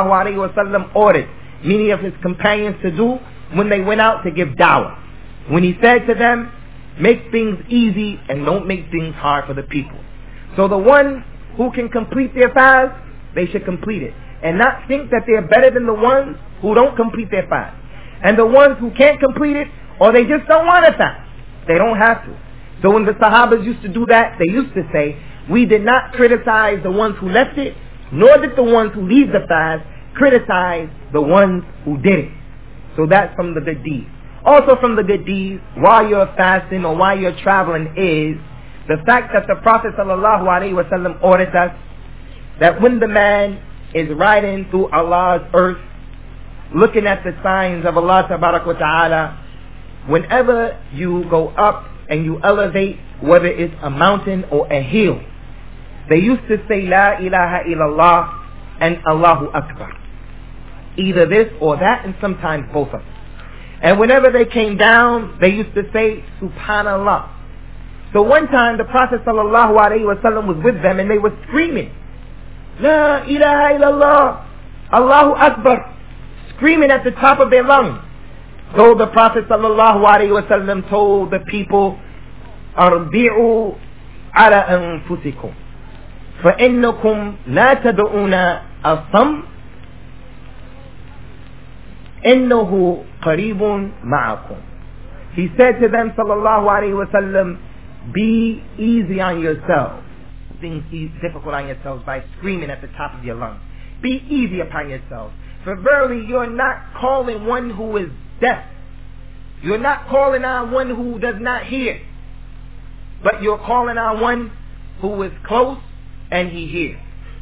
ﷺ ordered many of his companions to do when they went out to give da'wah. When he said to them, make things easy and don't make things hard for the people. So the ones who can complete their fast, they should complete it. And not think that they're better than the ones who don't complete their fast. And the ones who can't complete it, or they just don't want to fast, they don't have to. So when the Sahabas used to do that, they used to say, we did not criticize the ones who left it, nor did the ones who leave the fast criticize the ones who did it. So that's from the good deeds. Also from the good deeds, while you're fasting or while you're traveling, is the fact that the Prophet ﷺ ordered us that when the man is riding through Allah's earth, looking at the signs of Allah Ta'ala, whenever you go up and you elevate, whether it's a mountain or a hill, they used to say La ilaha illallah and Allahu Akbar. Either this or that, and sometimes both of them. And whenever they came down, they used to say Subhanallah. So one time the Prophet ﷺ was with them and they were screaming La ilaha illallah, Allahu Akbar, screaming at the top of their lungs. So the Prophet ﷺ told the people, Arbi'u ala anfusikum, فَإِنَّكُمْ لَا تَدْعُونَ أَصَمْ إِنَّهُ قَرِيبٌ مَعَكُمْ. He said to them, ﷺ, be easy on yourselves. Things difficult on yourselves by screaming at the top of your lungs. Be easy upon yourselves. For verily you're not calling one who is deaf You're not calling on one who does not hear, but you're calling on one who is close and he hears.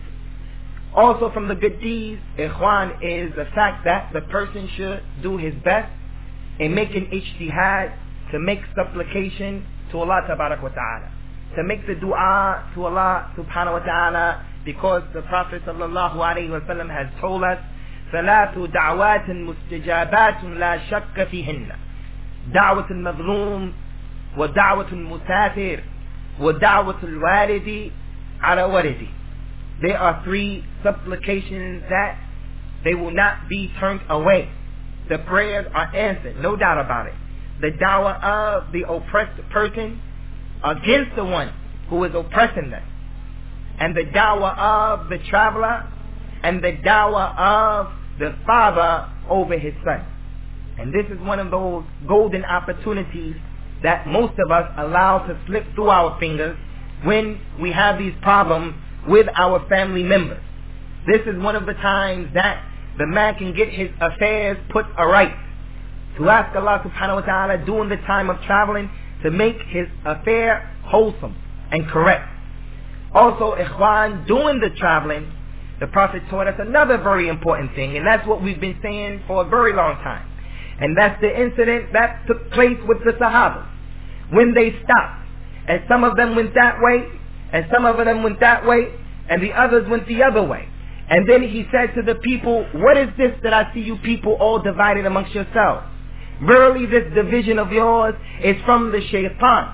Also from the good deeds, ikhwan, is the fact that the person should do his best in making ijtihad, to make supplication to Allah tabarak wa ta'ala, to make the dua to Allah subhanahu wa ta'ala, because the Prophet sallallahu alayhi wa sallam has told us, ثلاث دعوات مستجابات لا شك فيهن دعوة المظلوم ودعوة المسافر ودعوة الوالد على ولده. There are 3 supplications that they will not be turned away. The prayers are answered, no doubt about it. The da'wah of the oppressed person against the one who is oppressing them, and the da'wah of the traveler, and the da'wah of the father over his son. And this is one of those golden opportunities that most of us allow to slip through our fingers when we have these problems with our family members. This is one of the times that the man can get his affairs put aright, to ask Allah subhanahu wa ta'ala during the time of traveling to make his affair wholesome and correct. Also, ikhwan, during the traveling, the Prophet taught us another very important thing, and that's what we've been saying for a very long time. And that's the incident that took place with the Sahaba. When they stopped, and some of them went that way, and some of them went that way, and the others went the other way. And then he said to the people, what is this that I see you people all divided amongst yourselves? Verily this division of yours is from the shaitan.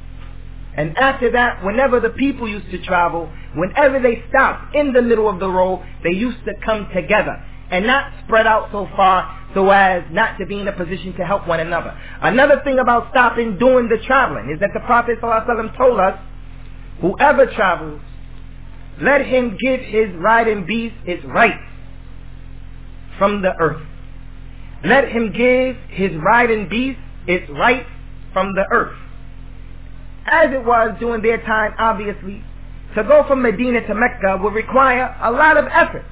And after that, whenever the people used to travel, whenever they stopped in the middle of the road, they used to come together and not spread out so far so as not to be in a position to help one another. Another thing about stopping during the traveling is that the Prophet ﷺ told us, whoever travels, let him give his riding beast its right from the earth. Let him give his riding beast its right from the earth. As it was during their time, obviously, to go from Medina to Mecca would require a lot of effort.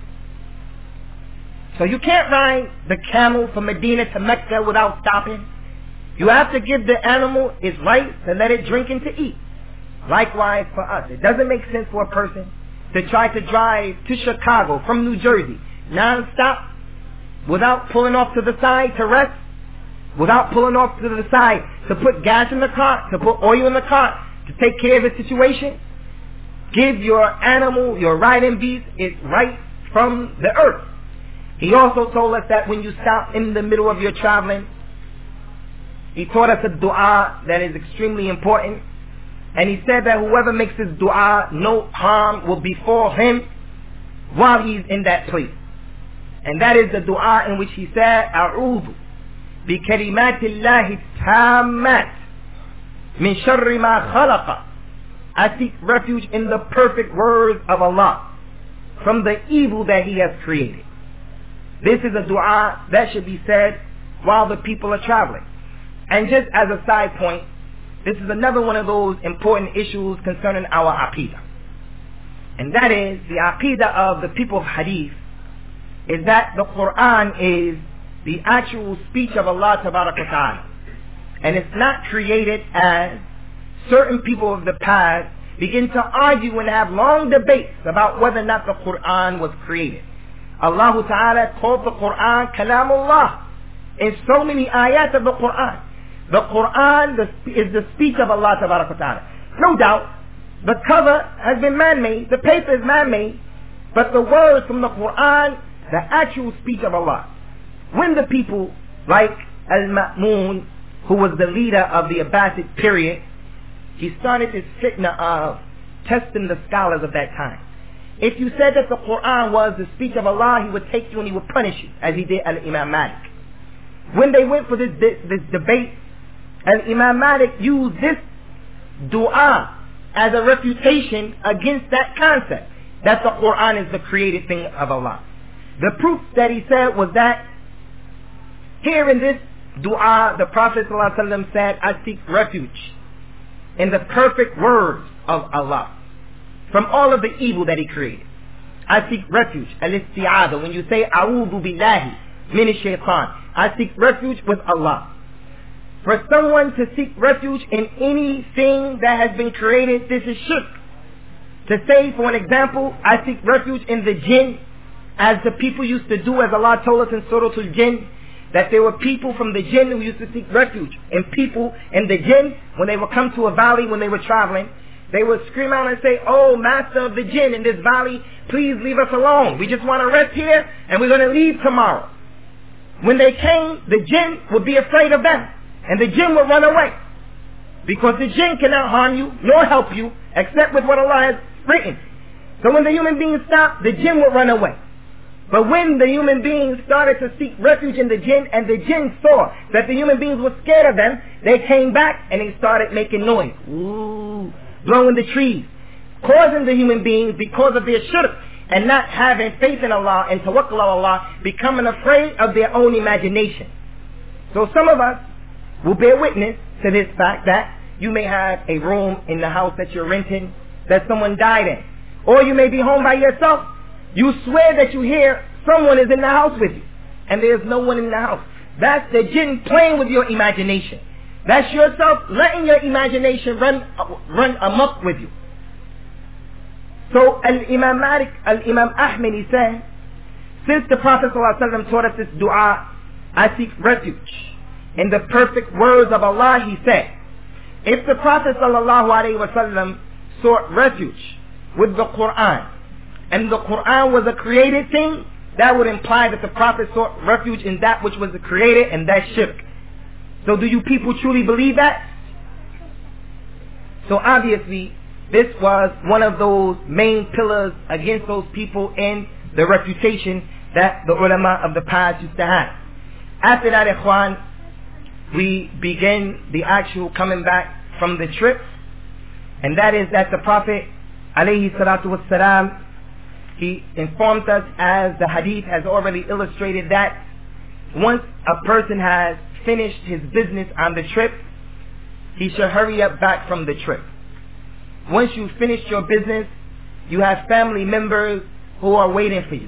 So you can't ride the camel from Medina to Mecca without stopping. You have to give the animal its right to let it drink and to eat. Likewise for us. It doesn't make sense for a person to try to drive to Chicago from New Jersey non-stop without pulling off to the side to rest, without pulling off to the side to put gas in the car, to put oil in the car, to take care of the situation. Give your animal, your riding beast, its right from the earth. He also told us that when you stop in the middle of your traveling, he taught us a dua that is extremely important. And he said that whoever makes this dua, no harm will befall him while he's in that place. And that is the dua in which he said, A'udhu bi kalimatillahi tammat min sharri ma khalaqa. I seek refuge in the perfect words of Allah from the evil that he has created. This is a dua that should be said while the people are traveling. And just as a side point, this is another one of those important issues concerning our aqidah. And that is, the aqidah of the people of hadith is that the Quran is the actual speech of Allah tabarak wa ta'ala. And it's not created as certain people of the past begin to argue and have long debates about whether or not the Quran was created. Allah Ta'ala called the Quran Kalamullah in so many ayat of the Quran. The Quran is the speech of Allah Ta'ala. No doubt, the cover has been man-made, the paper is man-made, but the words from the Quran, the actual speech of Allah. When the people like Al-Ma'mun, who was the leader of the Abbasid period, he started this fitna of testing the scholars of that time. If you said that the Quran was the speech of Allah, he would take you and he would punish you, as he did Al-Imam Malik. When they went for this debate, Al-Imam Malik used this dua as a refutation against that concept, that the Quran is the created thing of Allah. The proof that he said was that here in this dua, the Prophet ﷺ said, I seek refuge in the perfect words of Allah from all of the evil that he created. I seek refuge, al-isti'adha, when you say, A'udhu billahi min ash-shaytan, I seek refuge with Allah. For someone to seek refuge in anything that has been created, this is shirk. To say, for an example, I seek refuge in the jinn, as the people used to do, as Allah told us in Surah Al-Jinn, that there were people from the jinn who used to seek refuge. And people in the jinn, when they would come to a valley, when they were traveling, they would scream out and say, "Oh, master of the jinn in this valley, please leave us alone. We just want to rest here and we're going to leave tomorrow." When they came, the jinn would be afraid of them. And the jinn would run away. Because the jinn cannot harm you, nor help you, except with what Allah has written. So when the human beings stopped, the jinn would run away. But when the human beings started to seek refuge in the jinn, and the jinn saw that the human beings were scared of them, they came back and they started making noise. Ooh, blowing the trees. Causing the human beings, because of their shirk, and not having faith in Allah and tawakkul on Allah, becoming afraid of their own imagination. So some of us will bear witness to this fact that you may have a room in the house that you're renting that someone died in. Or you may be home by yourself. You swear that you hear someone is in the house with you, and there's no one in the house. That's the jinn playing with your imagination. That's yourself letting your imagination run amok with you. So Al-Imam Malik, Al-Imam Ahmed, he said, since the Prophet ﷺ taught us this dua, I seek refuge in the perfect words of Allah, he said, if the Prophet ﷺ sought refuge with the Quran, and the Quran was a created thing, that would imply that the Prophet sought refuge in that which was created, and that's shirk. So do you people truly believe that? So obviously, this was one of those main pillars against those people in the refutation that the ulama of the past used to have. After that, ikhwan, we begin the actual coming back from the trip, and that is that the Prophet alayhi salatu wassalam, he informed us, as the hadith has already illustrated, that once a person has finished his business on the trip, he should hurry up back from the trip. Once you've finished your business, you have family members who are waiting for you.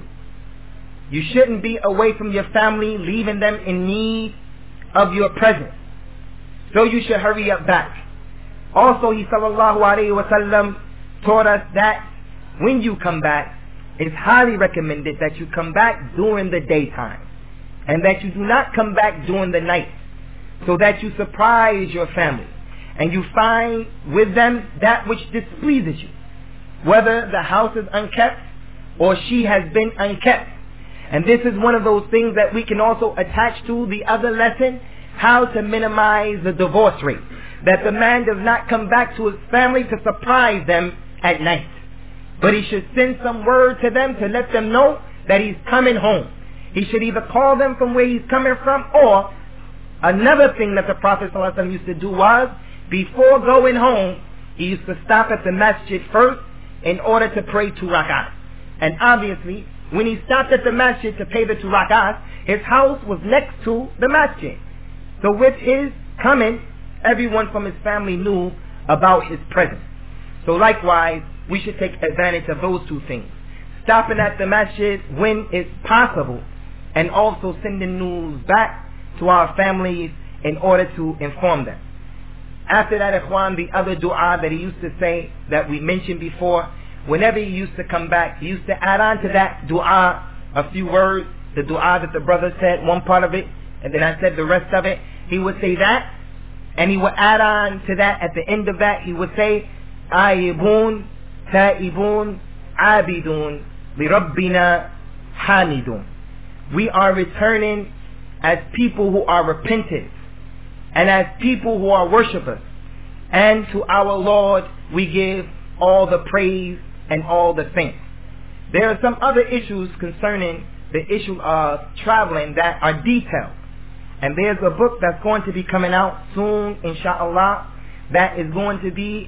You shouldn't be away from your family, leaving them in need of your presence. So you should hurry up back. Also, he sallallahu alayhi wa sallam taught us that when you come back, it's highly recommended that you come back during the daytime, and that you do not come back during the night, so that you surprise your family and you find with them that which displeases you, whether the house is unkept or she has been unkept. And this is one of those things that we can also attach to the other lesson, how to minimize the divorce rate. That the man does not come back to his family to surprise them at night, but he should send some word to them to let them know that he's coming home. He should either call them from where he's coming from, or another thing that the Prophet ﷺ used to do was, before going home, he used to stop at the masjid first in order to pray 2 rak'ahs. And obviously, when he stopped at the masjid to pay the 2 rak'ahs, his house was next to the masjid. So with his coming, everyone from his family knew about his presence. So likewise, we should take advantage of those two things. Stopping at the masjid when it's possible, and also sending news back to our families in order to inform them. After that, ikhwan, the other dua that he used to say that we mentioned before, whenever he used to come back, he used to add on to that dua a few words, the dua that the brother said, one part of it, and then I said the rest of it. He would say that, and he would add on to that, at the end of that, he would say, Aibun, Taibun, Abidun, Lirabbina, Hamidun. We are returning as people who are repentant, and as people who are worshippers. And to our Lord we give all the praise and all the thanks. There are some other issues concerning the issue of traveling that are detailed. And there's a book that's going to be coming out soon, inshallah, that is going to be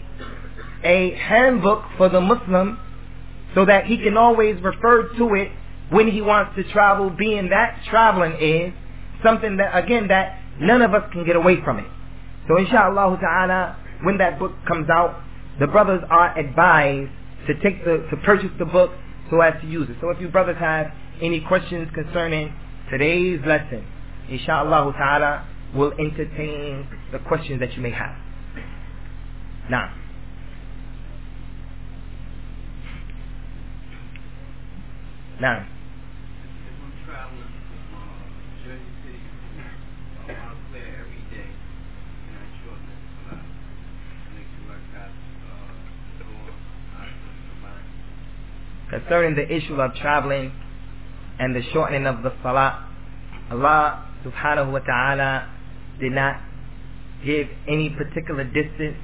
a handbook for the Muslim, so that he can always refer to it when he wants to travel, being that traveling is something that, again, that none of us can get away from it. So inshallah ta'ala, when that book comes out, the brothers are advised to purchase the book so as to use it. So if you brothers have any questions concerning today's lesson, inshallah ta'ala, will entertain the questions that you may have. Now, concerning the issue of traveling and the shortening of the salah, Allah subhanahu wa ta'ala did not give any particular distance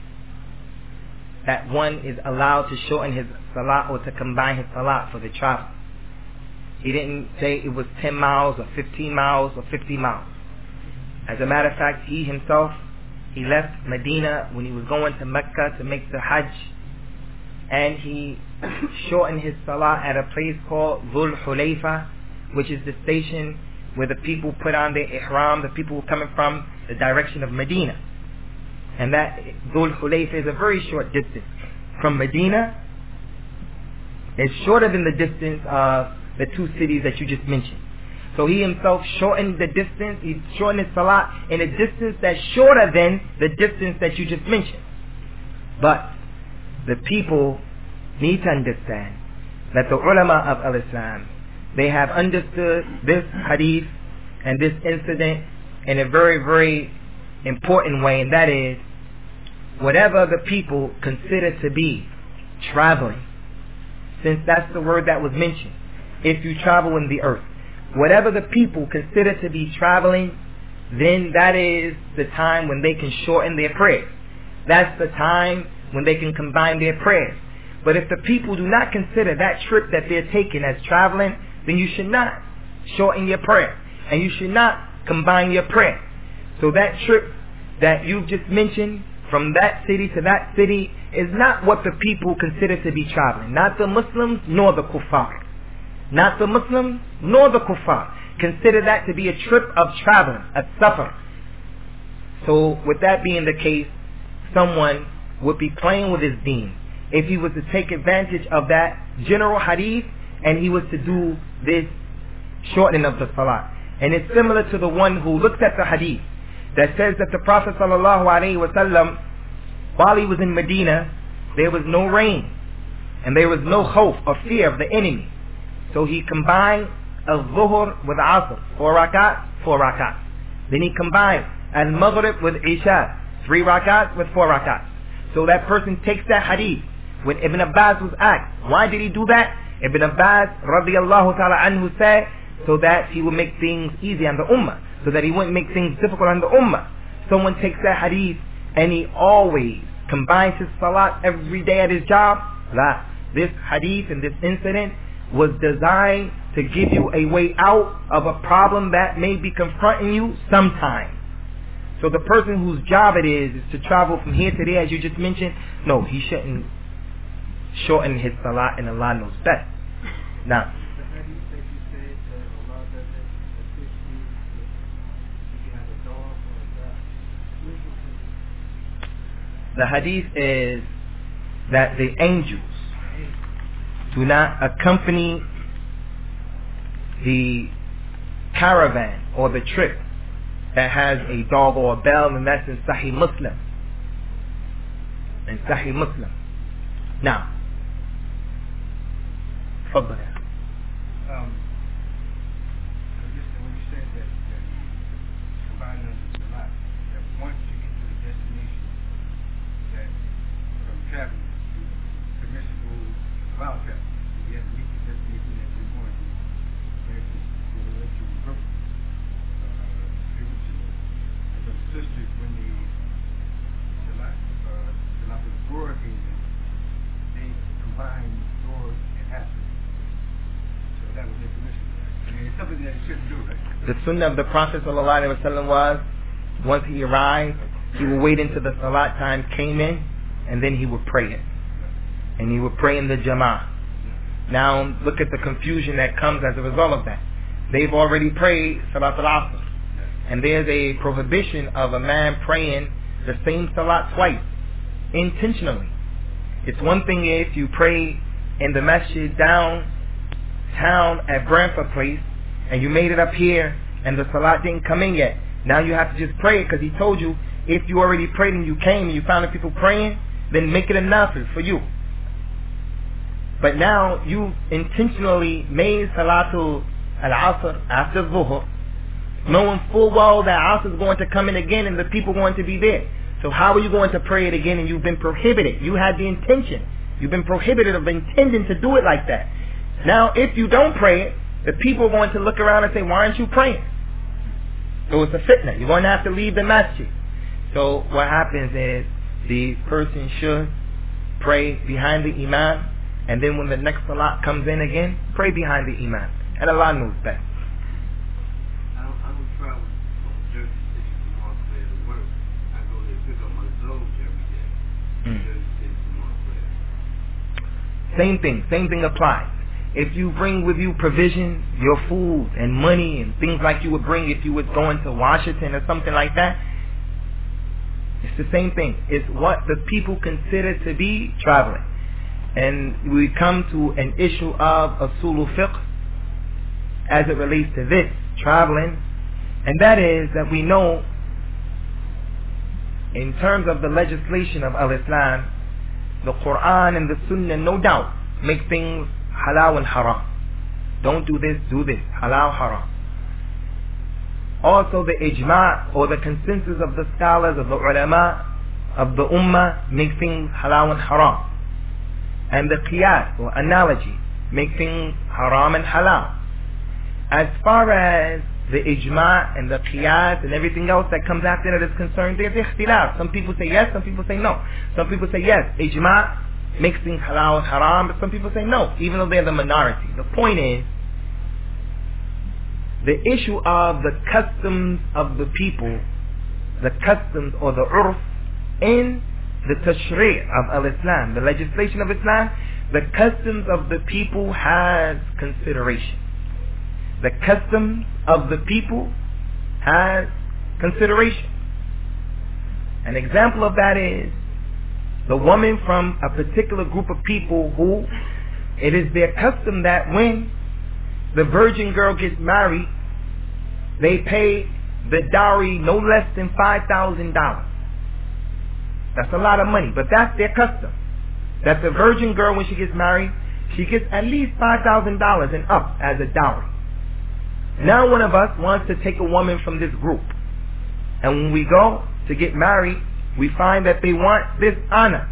that one is allowed to shorten his salah or to combine his salah for the travel. He didn't say it was 10 miles or 15 miles or 50 miles. As a matter of fact, he himself, he left Medina when he was going to Mecca to make the Hajj, and he shortened his salah at a place called Dhul Hulayfa, which is the station where the people put on their ihram, the people coming from the direction of Medina. And that Dhul Hulayfa is a very short distance. From Medina, it's shorter than the distance of the two cities that you just mentioned. So he himself shortened the distance, he shortened his salah in a distance that's shorter than the distance that you just mentioned. But the people need to understand that the ulama of al-Islam, they have understood this hadith and this incident in a very, very important way, and that is, whatever the people consider to be traveling, since that's the word that was mentioned, if you travel in the earth, whatever the people consider to be traveling, then that is the time when they can shorten their prayers. That's the time when they can combine their prayers. But if the people do not consider that trip that they're taking as traveling, then you should not shorten your prayer, and you should not combine your prayer. So that trip that you've just mentioned from that city to that city is not what the people consider to be traveling. Not the Muslims nor the kuffar. Not the Muslims nor the kuffar consider that to be a trip of traveling, a safar. So with that being the case, someone would be playing with his deen if he was to take advantage of that general hadith and he was to do this shortening of the salah. And it's similar to the one who looks at the hadith that says that the Prophet ﷺ, while he was in Medina, there was no rain and there was no khawf or fear of the enemy. So he combined al-Zuhr with Asr, 4 rakat. Then he combined al-Maghrib with Isha, 3 rakat with 4 rakat. So that person takes that hadith. When Ibn Abbas was asked, why did he do that? Ibn Abbas radiyallahu ta'ala anhu said, so that he would make things easy on the ummah, so that he wouldn't make things difficult on the ummah. Someone takes that hadith and he always combines his salat every day at his job. La. This hadith and this incident was designed to give you a way out of a problem that may be confronting you sometime. So the person whose job it is to travel from here to there, as you just mentioned, no, he shouldn't shorten his salat, and Allah knows best. Now, the hadith is that the angels do not accompany the caravan or the trip that has a dog or a bell, and that's in Sahih Muslim. In Sahih Muslim. Now, Fadl. The sunnah of the Prophet ﷺ was, once he arrived, he would wait until the salat time came in, and then he would pray it. And he would pray in the jama'ah. Now, look at the confusion that comes as a result of that. They've already prayed Salat al-Asr. And there's a prohibition of a man praying the same salat twice, intentionally. It's one thing if you pray in the masjid downtown at Brantford Place, and you made it up here, and the salat didn't come in yet. Now you have to just pray it, because he told you if you already prayed and you came and you found the people praying, then make it a nafil for you. But now you intentionally made Salatul Al-Asr after Dhuhr, knowing full well that Asr is going to come in again and the people are going to be there. So how are you going to pray it again and you've been prohibited? You had the intention. You've been prohibited of intending to do it like that. Now if you don't pray it, the people are going to look around and say, why aren't you praying? So it's a fitna. You're going to have to leave the masjid. So what happens is the person should pray behind the imam, and then when the next salat comes in again, pray behind the imam. And Allah knows best. I don't travel from Jersey City to Montclair to work. I go there to pick up my Zoj every day. Jersey City to Montclair. Same thing applies. If you bring with you provisions, your food and money and things like you would bring if you was going to Washington or something like that, it's the same thing. It's what the people consider to be traveling. And we come to an issue of usulul fiqh as it relates to this, traveling, and that is that we know in terms of the legislation of Al-Islam, the Quran and the Sunnah no doubt make things halal and haram. Don't do this, halal, haram. Also the ijma' or the consensus of the scholars, of the ulama, of the ummah make things halal and haram. And the qiyas or analogy make things haram and halal. As far as the ijma' and the qiyas and everything else that comes after that is concerned, there's ikhtilaf. Some people say yes, some people say no. Some people say yes, ijma' makes things halal and haram, but some people say no, even though they're the minority. The point is, the issue of the customs of the people, the customs or the urf in the tashri' of al-Islam, the legislation of Islam, the customs of the people has consideration. The customs of the people has consideration. An example of that is the woman from a particular group of people who it is their custom that when the virgin girl gets married, they pay the dowry no less than $5,000. That's a lot of money, but that's their custom. That the virgin girl, when she gets married, she gets at least $5,000 and up as a dowry. Now one of us wants to take a woman from this group, and when we go to get married, we find that they want this honor.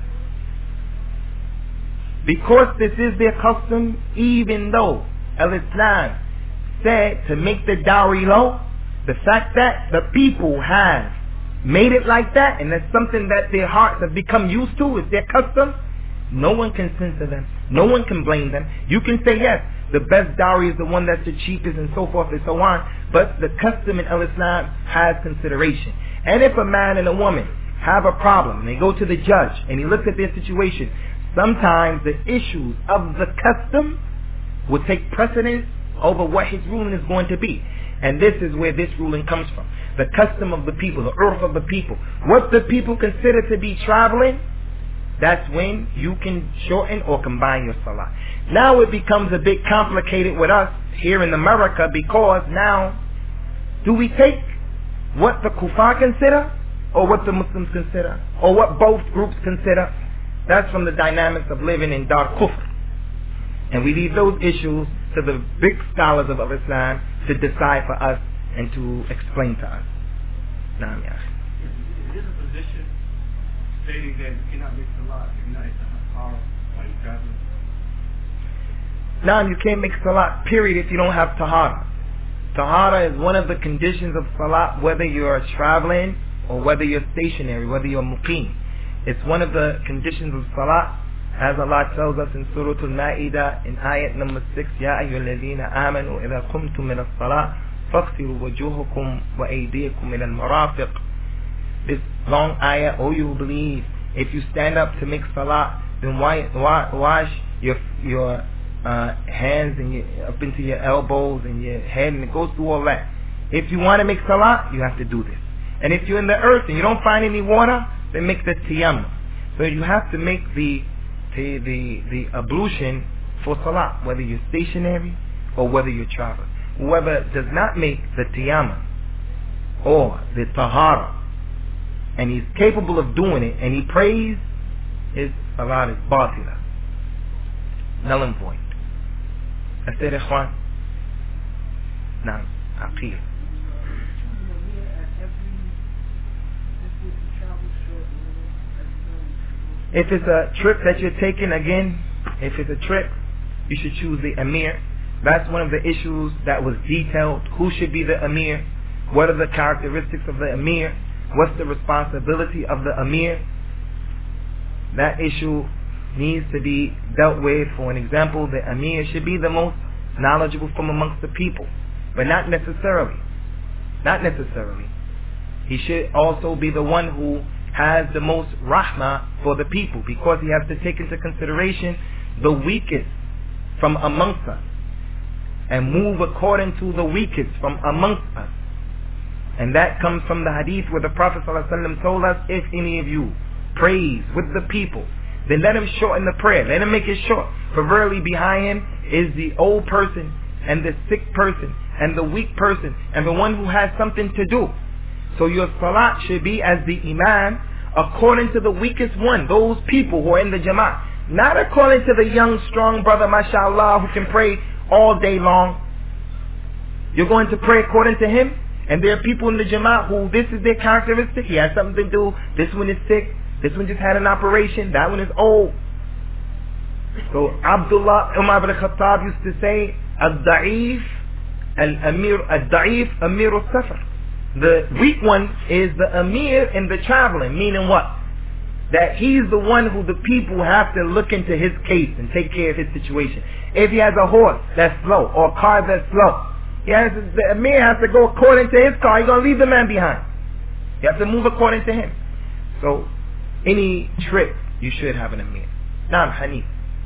Because this is their custom, even though Al-Islam said to make the dowry low, the fact that the people have made it like that, and that's something that their hearts have become used to, is their custom, no one can censor them. No one can blame them. You can say, yes, the best dowry is the one that's the cheapest and so forth and so on, but the custom in Al-Islam has consideration. And if a man and a woman have a problem, and they go to the judge, and he looks at their situation, sometimes the issues of the custom will take precedence over what his ruling is going to be. And this is where this ruling comes from. The custom of the people, the urf of the people. What the people consider to be traveling, that's when you can shorten or combine your salah. Now it becomes a bit complicated with us here in America, because now, do we take what the kuffar consider, or what the Muslims consider, or what both groups consider? That's from the dynamics of living in Dar Kufr. And we leave those issues to the big scholars of Islam to decide for us and to explain to us. Naam, ya. Is this a position stating that you cannot make salah if you're not at the haram while you're traveling? Naam, you can't make salah, period, if you don't have tahara. Tahara is one of the conditions of salah, whether you're traveling or whether you're stationary, whether you're muqim. It's one of the conditions of salah, as Allah tells us in Surah Al-Ma'idah in ayat number 6, Ya ayyuhalladhina amanu idha qumtum min as-salah faghsilu wujuhakum wa aydiyakum ila al-marafiq. This long ayah, oh you who believe, if you stand up to make salah, then wash your hands and up into your elbows and your head, and it goes through all that. If you want to make salah, you have to do this. And if you're in the earth and you don't find any water, then make the tayammum. So you have to make the ablution for salah, whether you're stationary or whether you're traveling. Whoever does not make the tayammum or the tahara, and he's capable of doing it, and he prays, his salat is batila, null and void. That's it, ikhwan. Now, aqeel. If it's a trip that you're taking, again, if it's a trip, you should choose the emir. That's one of the issues that was detailed. Who should be the emir? What are the characteristics of the emir? What's the responsibility of the emir? That issue needs to be dealt with. For an example, the emir should be the most knowledgeable from amongst the people, but not necessarily. Not necessarily. He should also be the one who has the most rahmah for the people, because he has to take into consideration the weakest from amongst us and move according to the weakest from amongst us. And that comes from the hadith where the Prophet ﷺ told us, if any of you prays with the people, then let him shorten the prayer, let him make it short, for verily behind him is the old person and the sick person and the weak person and the one who has something to do. So your salat should be as the imam according to the weakest one, those people who are in the jama'ah. Not according to the young, strong brother, mashallah, who can pray all day long. You're going to pray according to him, and there are people in the jama'ah who this is their characteristic. He has something to do. This one is sick. This one just had an operation. That one is old. So Abdullah Umar ibn Khattab used to say, Ad-da'if Al-Da'if Amir al-Safar. The weak one is the emir in the traveling, meaning what? That he's the one who the people have to look into his case and take care of his situation. If he has a horse that's slow or a car that's slow, the emir has to go according to his car. He's going to leave the man behind. You have to move according to him. So any trip, you should have an emir. Naam, Hanif.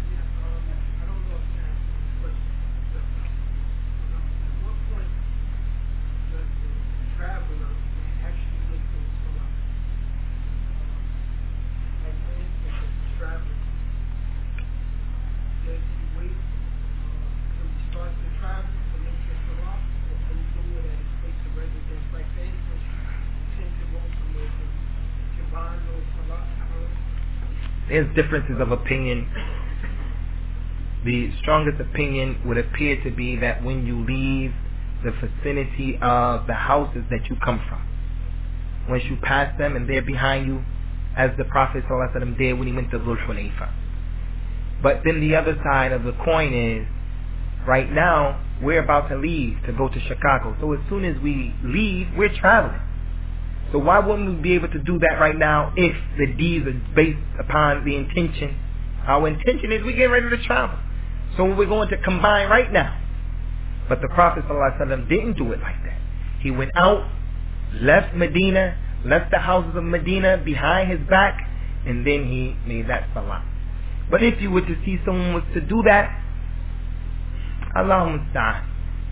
There's differences of opinion. The strongest opinion would appear to be that when you leave the vicinity of the houses that you come from, once you pass them and they're behind you, as the Prophet ﷺ did when he went to Dhul Hulayfa. But then the other side of the coin is, right now, we're about to leave to go to Chicago. So as soon as we leave, we're traveling. So why wouldn't we be able to do that right now if the deeds are based upon the intention? Our intention is we get ready to travel. So we're going to combine right now. But the Prophet ﷺ didn't do it like that. He went out, left Medina, left the houses of Medina behind his back, and then he made that salah. But if you were to see someone was to do that, Allahumma musta'an.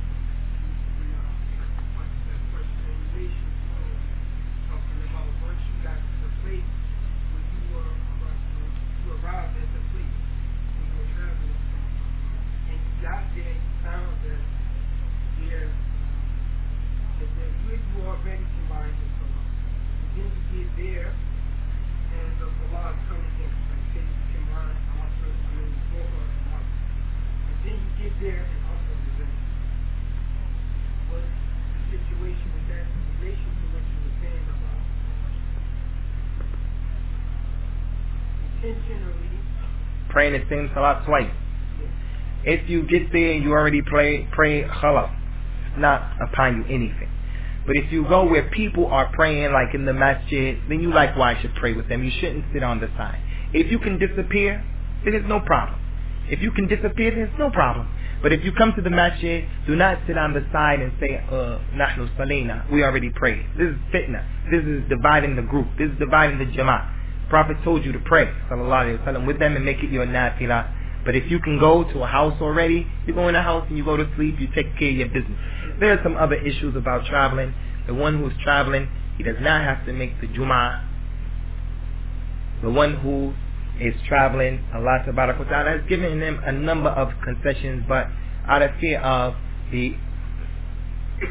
Praying the same salah twice. If you get there and you already pray khalas, it's not upon you anything. But if you go where people are praying like in the masjid, then you likewise should pray with them. You shouldn't sit on the side. If you can disappear, then it's no problem. If you can disappear, then it's no problem. But if you come to the masjid, do not sit on the side and say, Nahnu salina, we already prayed. This is fitna. This is dividing the group. This is dividing the jama'ah. Prophet told you to pray, sallallahu alayhi wa sallam, with them and make it your nafilah. But if you can go to a house already, you go in a house and you go to sleep, you take care of your business. There are some other issues about traveling. The one who's traveling, he does not have to make the Jum'ah. The one who is traveling, Allah Tabarak wa Ta'ala has given him a number of concessions, but out of fear of the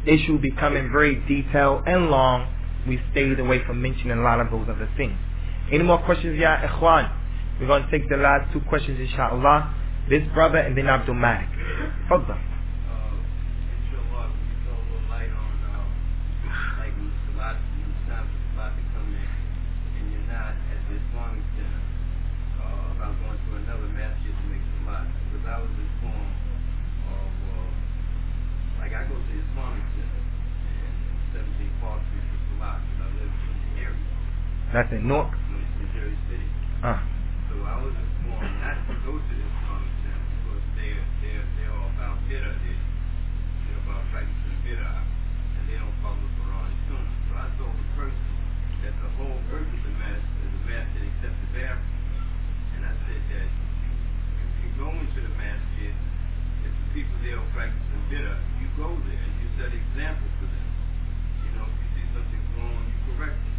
issue becoming very detailed and long, we stayed away from mentioning a lot of those other things. Any more questions, ya ikhwan? We're going to take the last two questions, inshallah. This brother and then Abdul Malik. Fadda. Inshallah, can you throw a little light on, like when Salat, when it's time for Salat to come in, and you're not at the Islamic Center, about going to another masjid to make Salat? Because I was informed of, like I go to the Islamic Center in 17th Park Street for Salat, because I live in the area. That's in Newark? No, it's in Jersey City. So I was informed not to go to the Islamic Center because they're all about bid'ah. They're about practicing bid'ah, and they don't follow the Quran and Sunnah. So I told the person that the whole earth is a masjid except the bathroom. And I said that if you go into the masjid, if the people there are practicing bid'ah, you go there and you set example for them. You know, if you see something wrong, you correct it.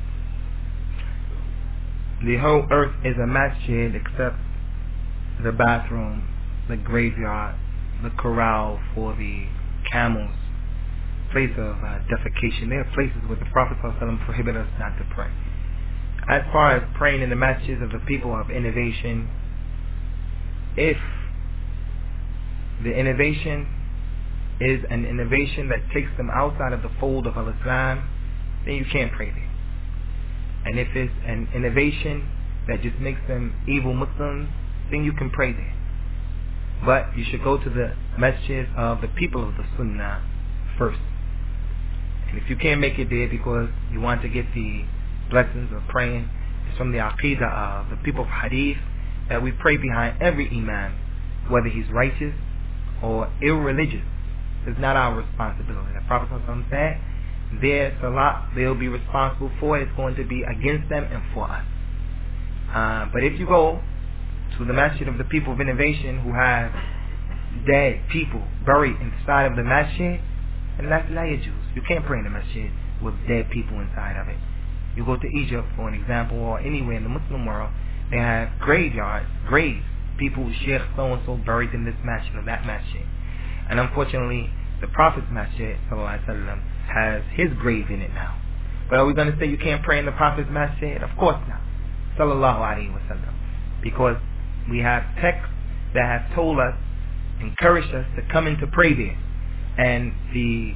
The whole earth is a masjid except the bathroom, the graveyard, the corral for the camels, place of defecation. There are places where the Prophet ﷺ prohibited us not to pray. As far as praying in the masjids of the people of innovation, if the innovation is an innovation that takes them outside of the fold of Al-Islam, then you can't pray there. And if it's an innovation that just makes them evil Muslims, then you can pray there. But you should go to the masjid of the people of the Sunnah first. And if you can't make it there because you want to get the blessings of praying, it's from the aqidah of the people of Hadith that we pray behind every imam, whether he's righteous or irreligious. It's not our responsibility. The Prophet ﷺ said, their salat they'll be responsible for, it's going to be against them and for us. But if you go to the masjid of the people of innovation who have dead people buried inside of the masjid, and that's la yajuz. You can't pray in the masjid with dead people inside of it. You go to Egypt, for an example, or anywhere in the Muslim world, they have graveyards, graves, people, Sheikh so-and-so buried in this masjid or that masjid. And unfortunately, the Prophet's masjid, sallallahu alaihi wasallam, has his grave in it now. But are we going to say you can't pray in the Prophet's masjid? Of course not. Sallallahu alaihi wasallam. Because we have texts that have told us, encouraged us to come in to pray there. And the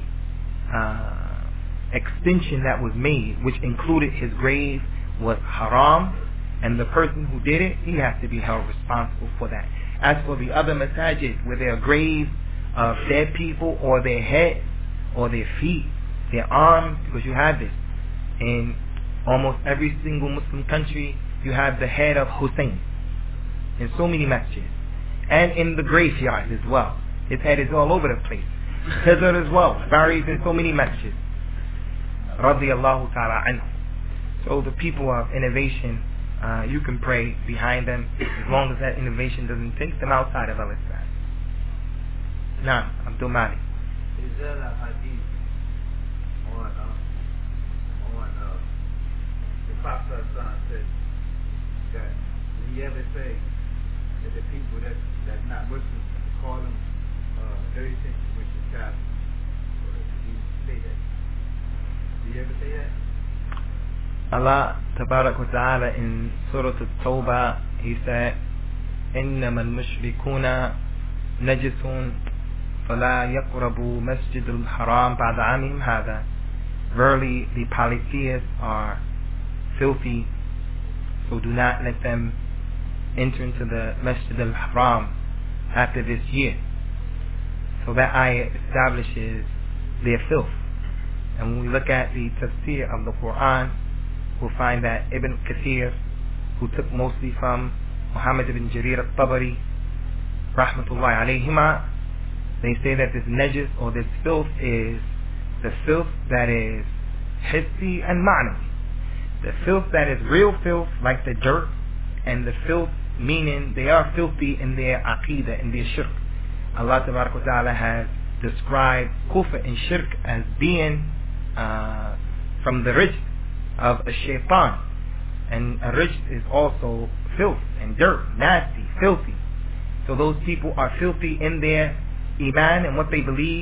extension that was made, which included his grave, was haram. And the person who did it, he has to be held responsible for that. As for the other masajid, where there are graves of dead people, or their heads, or their feet, their arms, because you have this. In almost every single Muslim country, you have the head of Hussein. In so many masjids. And in the graveyard as well. His head is all over the place. Khidr as well, buried in so many masjids. Radiyallahu ta'ala anhu. So the people of innovation, you can pray behind them as long as that innovation doesn't take them outside of Al-Islam. Now, Abdul Malik. Is there a hadith on the Prophet said that did he ever say that the people that's not Muslims call them dirty senses, which is God? Or did he say that? Did he ever say that? Allah Tabarak wa Ta'ala in Surah At-Tawbah, he said, إنما المشركون نجس فلا يقربوا مسجد الحرام بعد عامهم هذا. Verily the polytheists are filthy, so do not let them enter into the Masjid al-Haram after this year. So that ayah establishes their filth. And when we look at the tafsir of the Quran, we'll find that Ibn Kathir, who took mostly from Muhammad ibn Jarir al-Tabari, rahmatullahi alayhima, they say that this najis, or this filth, is the filth that is hissi and ma'nawi. The filth that is real filth, like the dirt, and the filth meaning they are filthy in their aqidah, in their shirk. Allah Ta'ala has described kufr and shirk as being from the rijt of a shaitan. And a rijt is also filth and dirt, nasty, filthy. So those people are filthy in their iman and what they believe,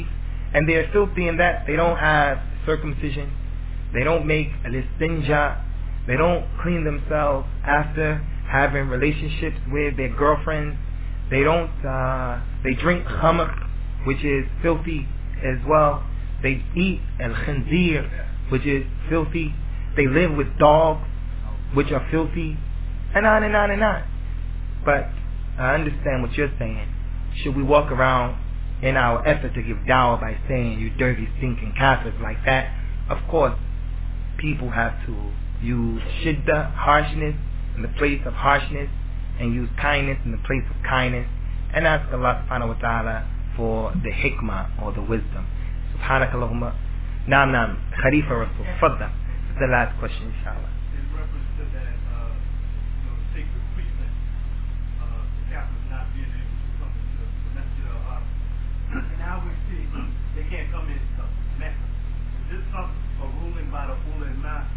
And they're filthy in that they don't have circumcision, they don't make al-istinja, they don't clean themselves after having relationships with their girlfriends, they drink khamr, which is filthy as well, they eat al-khinzir, which is filthy, they live with dogs, which are filthy, and on and on and on. But I understand what you're saying. Should we walk around in our effort to give dawah by saying you dirty, stinking kafirs like that? Of course, people have to use shiddah, harshness, in the place of harshness, and use kindness in the place of kindness, and ask Allah subhanahu wa ta'ala for the hikmah or the wisdom. Subhanakallahumma. Naam, Khalifa Rasul. Fadda. The last question, inshallah. In reference to that, sacred precinct, the Catholics not being able to come into the Masjid al-Aqsa. And now we see they can't come into Mecca. Is this a ruling by the ulama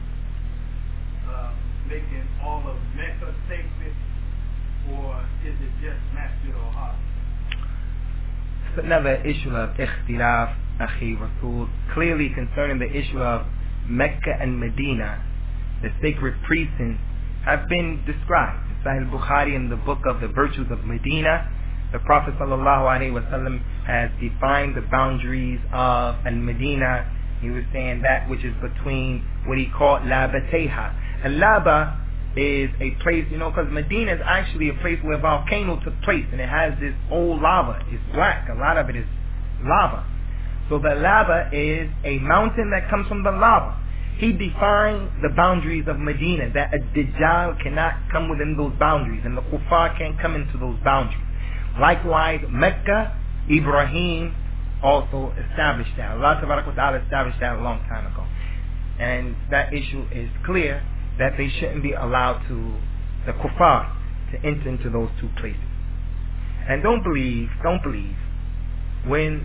making all of Mecca sacred, or is it just Masjid al-Aqsa? It's another issue of ikhtilaf, Akhi Rasul. Clearly concerning the issue of Mecca and Medina, the sacred precincts have been described. In Sahih Bukhari, in the book of the virtues of Medina, the Prophet ﷺ has defined the boundaries of Al-Medina. He was saying that which is between what he called Labateha. Al-Laba is a place, because Medina is actually a place where a volcano took place, and it has this old lava. It's black. A lot of it is lava. So the lava is a mountain that comes from the lava. He defined the boundaries of Medina, that a Dajjal cannot come within those boundaries, and the Kuffar can't come into those boundaries. Likewise, Mecca, Ibrahim also established that. Allah Ta'ala established that a long time ago. And that issue is clear, that they shouldn't be allowed to, the Kuffar, to enter into those two places. And don't believe, when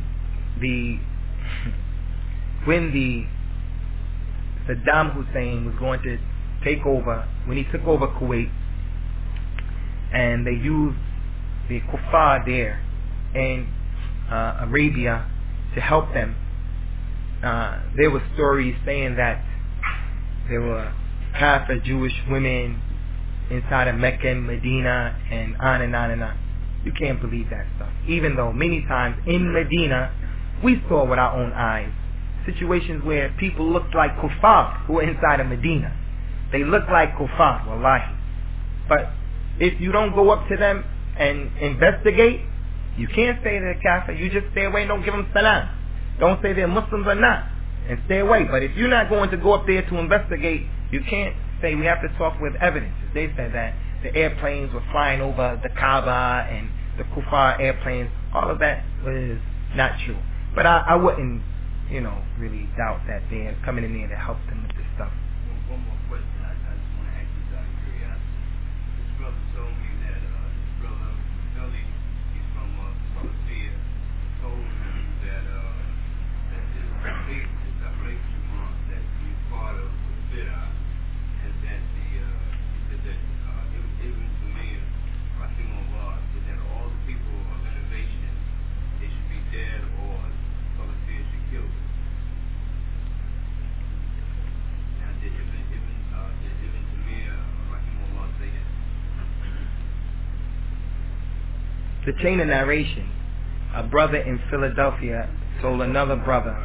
Saddam Hussein was going to take over, when he took over Kuwait, and they used the Kuffar there in Arabia to help them, there were stories saying that there were Kafir Jewish women inside of Mecca and Medina, and on and on and on. You can't believe that stuff. Even though many times in Medina, we saw with our own eyes situations where people looked like kuffar who were inside of Medina. They looked like kuffar, wallahi. But if you don't go up to them and investigate, you can't say they're kafir. You just stay away and don't give them salam. Don't say they're Muslims or not, and stay away. But if you're not going to go up there to investigate, you can't say we have to talk with evidence. They said that the airplanes were flying over the Kaaba and the kuffar airplanes. All of that was not true. But I wouldn't, really doubt that they're coming in there to help them with this stuff. One more question. I just want to ask you out of curiosity. This brother told me that his brother Billy, he's from Philadelphia, told him that his faith is a great Jumu'ah, that he's part of the bid'ah, and that he said that Ibn Taymiyyah, rahimahullah, said that all the people of innovation, they should be dead or Philadelphia should kill them. Now, did Ibn Taymiyyah, rahimahullah, say that? The chain of narration, a brother in Philadelphia told another brother,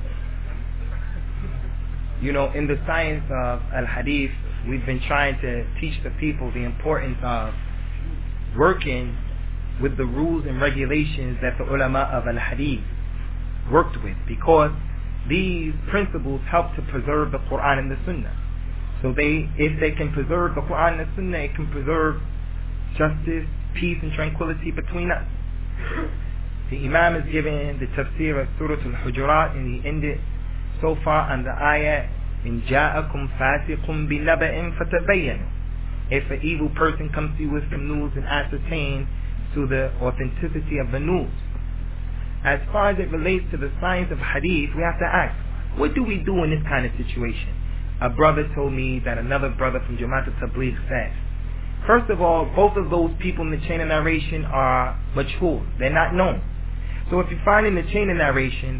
in the science of al-hadith, we've been trying to teach the people the importance of working with the rules and regulations that the ulama of al-hadith worked with, because these principles help to preserve the Quran and the Sunnah. So if they can preserve the Quran and the Sunnah, it can preserve justice, peace and tranquility between us. The Imam is given the tafsir of Surah Al-Hujurat, and he ended so far on the ayah, إِن جَاءَكُمْ فَاسِقٌ بِنَبَإٍ فَتَبَيَّنُوا. If an evil person comes to you with some news, and ascertain to the authenticity of the news. As far as it relates to the science of hadith, we have to ask, what do we do in this kind of situation? A brother told me that another brother from Jamaat al-Tabligh said, first of all, both of those people in the chain of narration are majhul. They're not known. So if you find in the chain of narration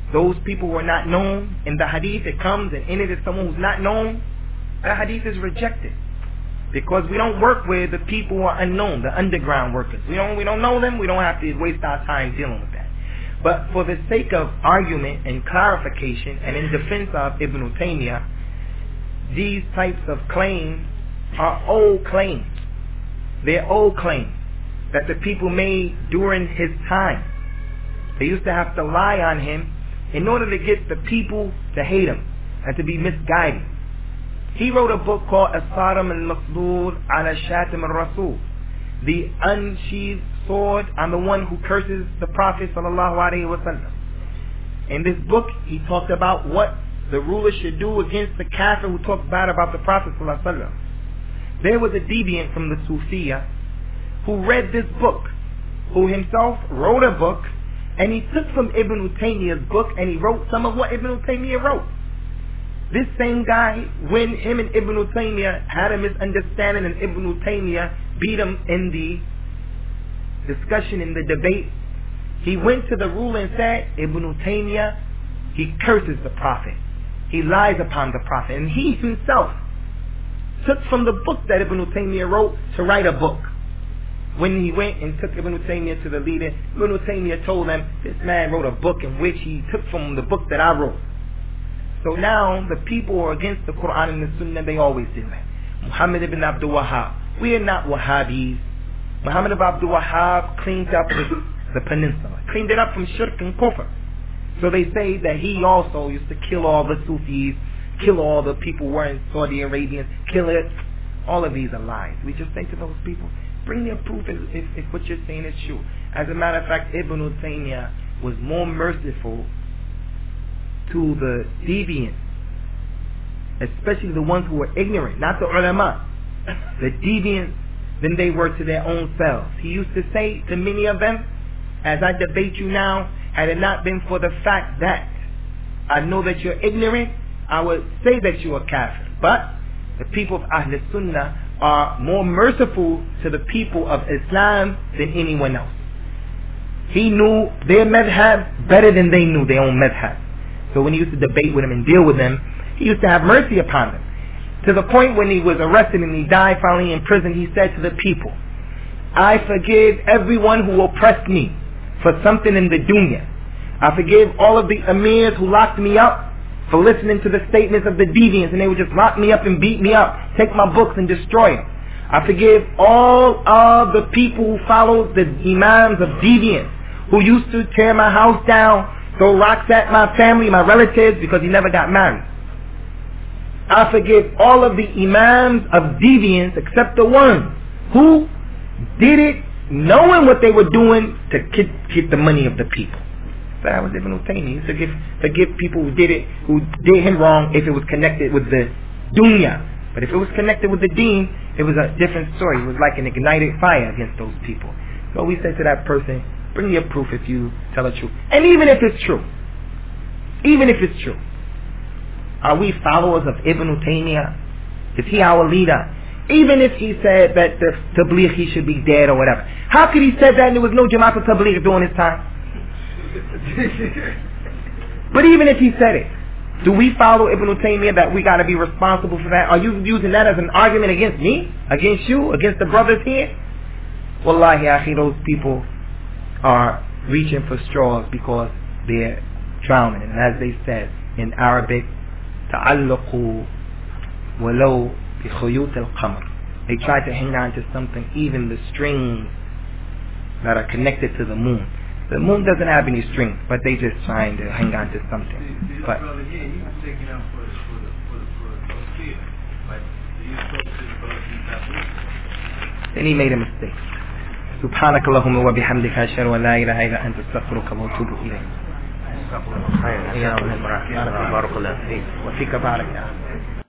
those people who are not known. In the hadith it comes, and in it is someone who's not known. That hadith is rejected. Because we don't work with the people who are unknown, the underground workers. We don't know them, we don't have to waste our time dealing with that. But for the sake of argument and clarification, and in defense of Ibn Taymiyyah, these types of claims are old claims. They're old claims that the people made during his time. They used to have to lie on him in order to get the people to hate him and to be misguided. He wrote a book called As-Sarim al-Maslul ala Shatim al-Rasul, the unsheathed sword on the one who curses the Prophet sallallahu alaihi wasallam. In this book, he talked about what the ruler should do against the kafir who talks bad about the Prophet sallallahu alaihi wasallam. There was a deviant from the Sufiya who read this book, who himself wrote a book, and he took from Ibn Taymiyyah's book and he wrote some of what Ibn Taymiyyah wrote. This same guy, when him and Ibn Taymiyyah had a misunderstanding and Ibn Taymiyyah beat him in the discussion, in the debate, he went to the ruler and said, Ibn Taymiyyah, he curses the Prophet. He lies upon the Prophet. And he himself took from the book that Ibn Taymiyyah wrote to write a book. When he went and took Ibn Taymiyyah to the leader, Ibn Taymiyyah told him, this man wrote a book in which he took from the book that I wrote. So now the people who are against the Quran and the Sunnah, they always do that. Muhammad ibn Abdul Wahhab. We are not Wahhabis. Muhammad ibn Abdul Wahhab cleaned up the peninsula. Cleaned it up from shirk and kufr. So they say that he also used to kill all the Sufis, kill all the people who were in Saudi Arabia, kill it. All of these are lies. We just say to those people, bring their proof if what you're saying is true. As a matter of fact, Ibn Taymiyyah was more merciful to the deviants, especially the ones who were ignorant, not the ulama, the deviants, than they were to their own selves. He used to say to many of them, as I debate you now, had it not been for the fact that I know that you're ignorant, I would say that you are kafir. But the people of Ahl Sunnah are more merciful to the people of Islam than anyone else. He knew their madhab better than they knew their own madhab. So when he used to debate with them and deal with them, he used to have mercy upon them. To the point when he was arrested and he died finally in prison, he said to the people, I forgive everyone who oppressed me for something in the dunya. I forgive all of the amirs who locked me up for listening to the statements of the deviants, and they would just lock me up and beat me up, take my books and destroy them. I forgive all of the people who followed the imams of deviants, who used to tear my house down, throw rocks at my family, my relatives, because he never got married. I forgive all of the imams of deviants except the ones who did it knowing what they were doing to get the money of the people. So that was Ibn Taymiyyah. He used to forgive people who did him wrong if it was connected with the dunya. But if it was connected with the deen, it was a different story. It was like an ignited fire against those people. So we said to that person, bring your proof if you tell the truth. And even if it's true, are we followers of Ibn Taymiyyah? Is he our leader? Even if he said that the Tabligh, he should be dead or whatever. How could he say that and there was no Jamaat al-Tabligh during his time? But even if he said it, do we follow Ibn Taymiyyah that we got to be responsible for that? Are you using that as an argument against me? Against you? Against the brothers here? Wallahi, akhi, those people are reaching for straws because they're drowning. And as they said in Arabic, ta'allaqu walau bi khuyut al-qamar. They try to hang on to something, even the strings that are connected to the moon. The moon doesn't have any strings, but they just trying to hang on to something. But then he made a mistake. سبحانك اللهم وبحمدك أشهد أن لا إله إلا أنت أستغفرك وأتوب إليك. بارك الله فيك وفيك بارك.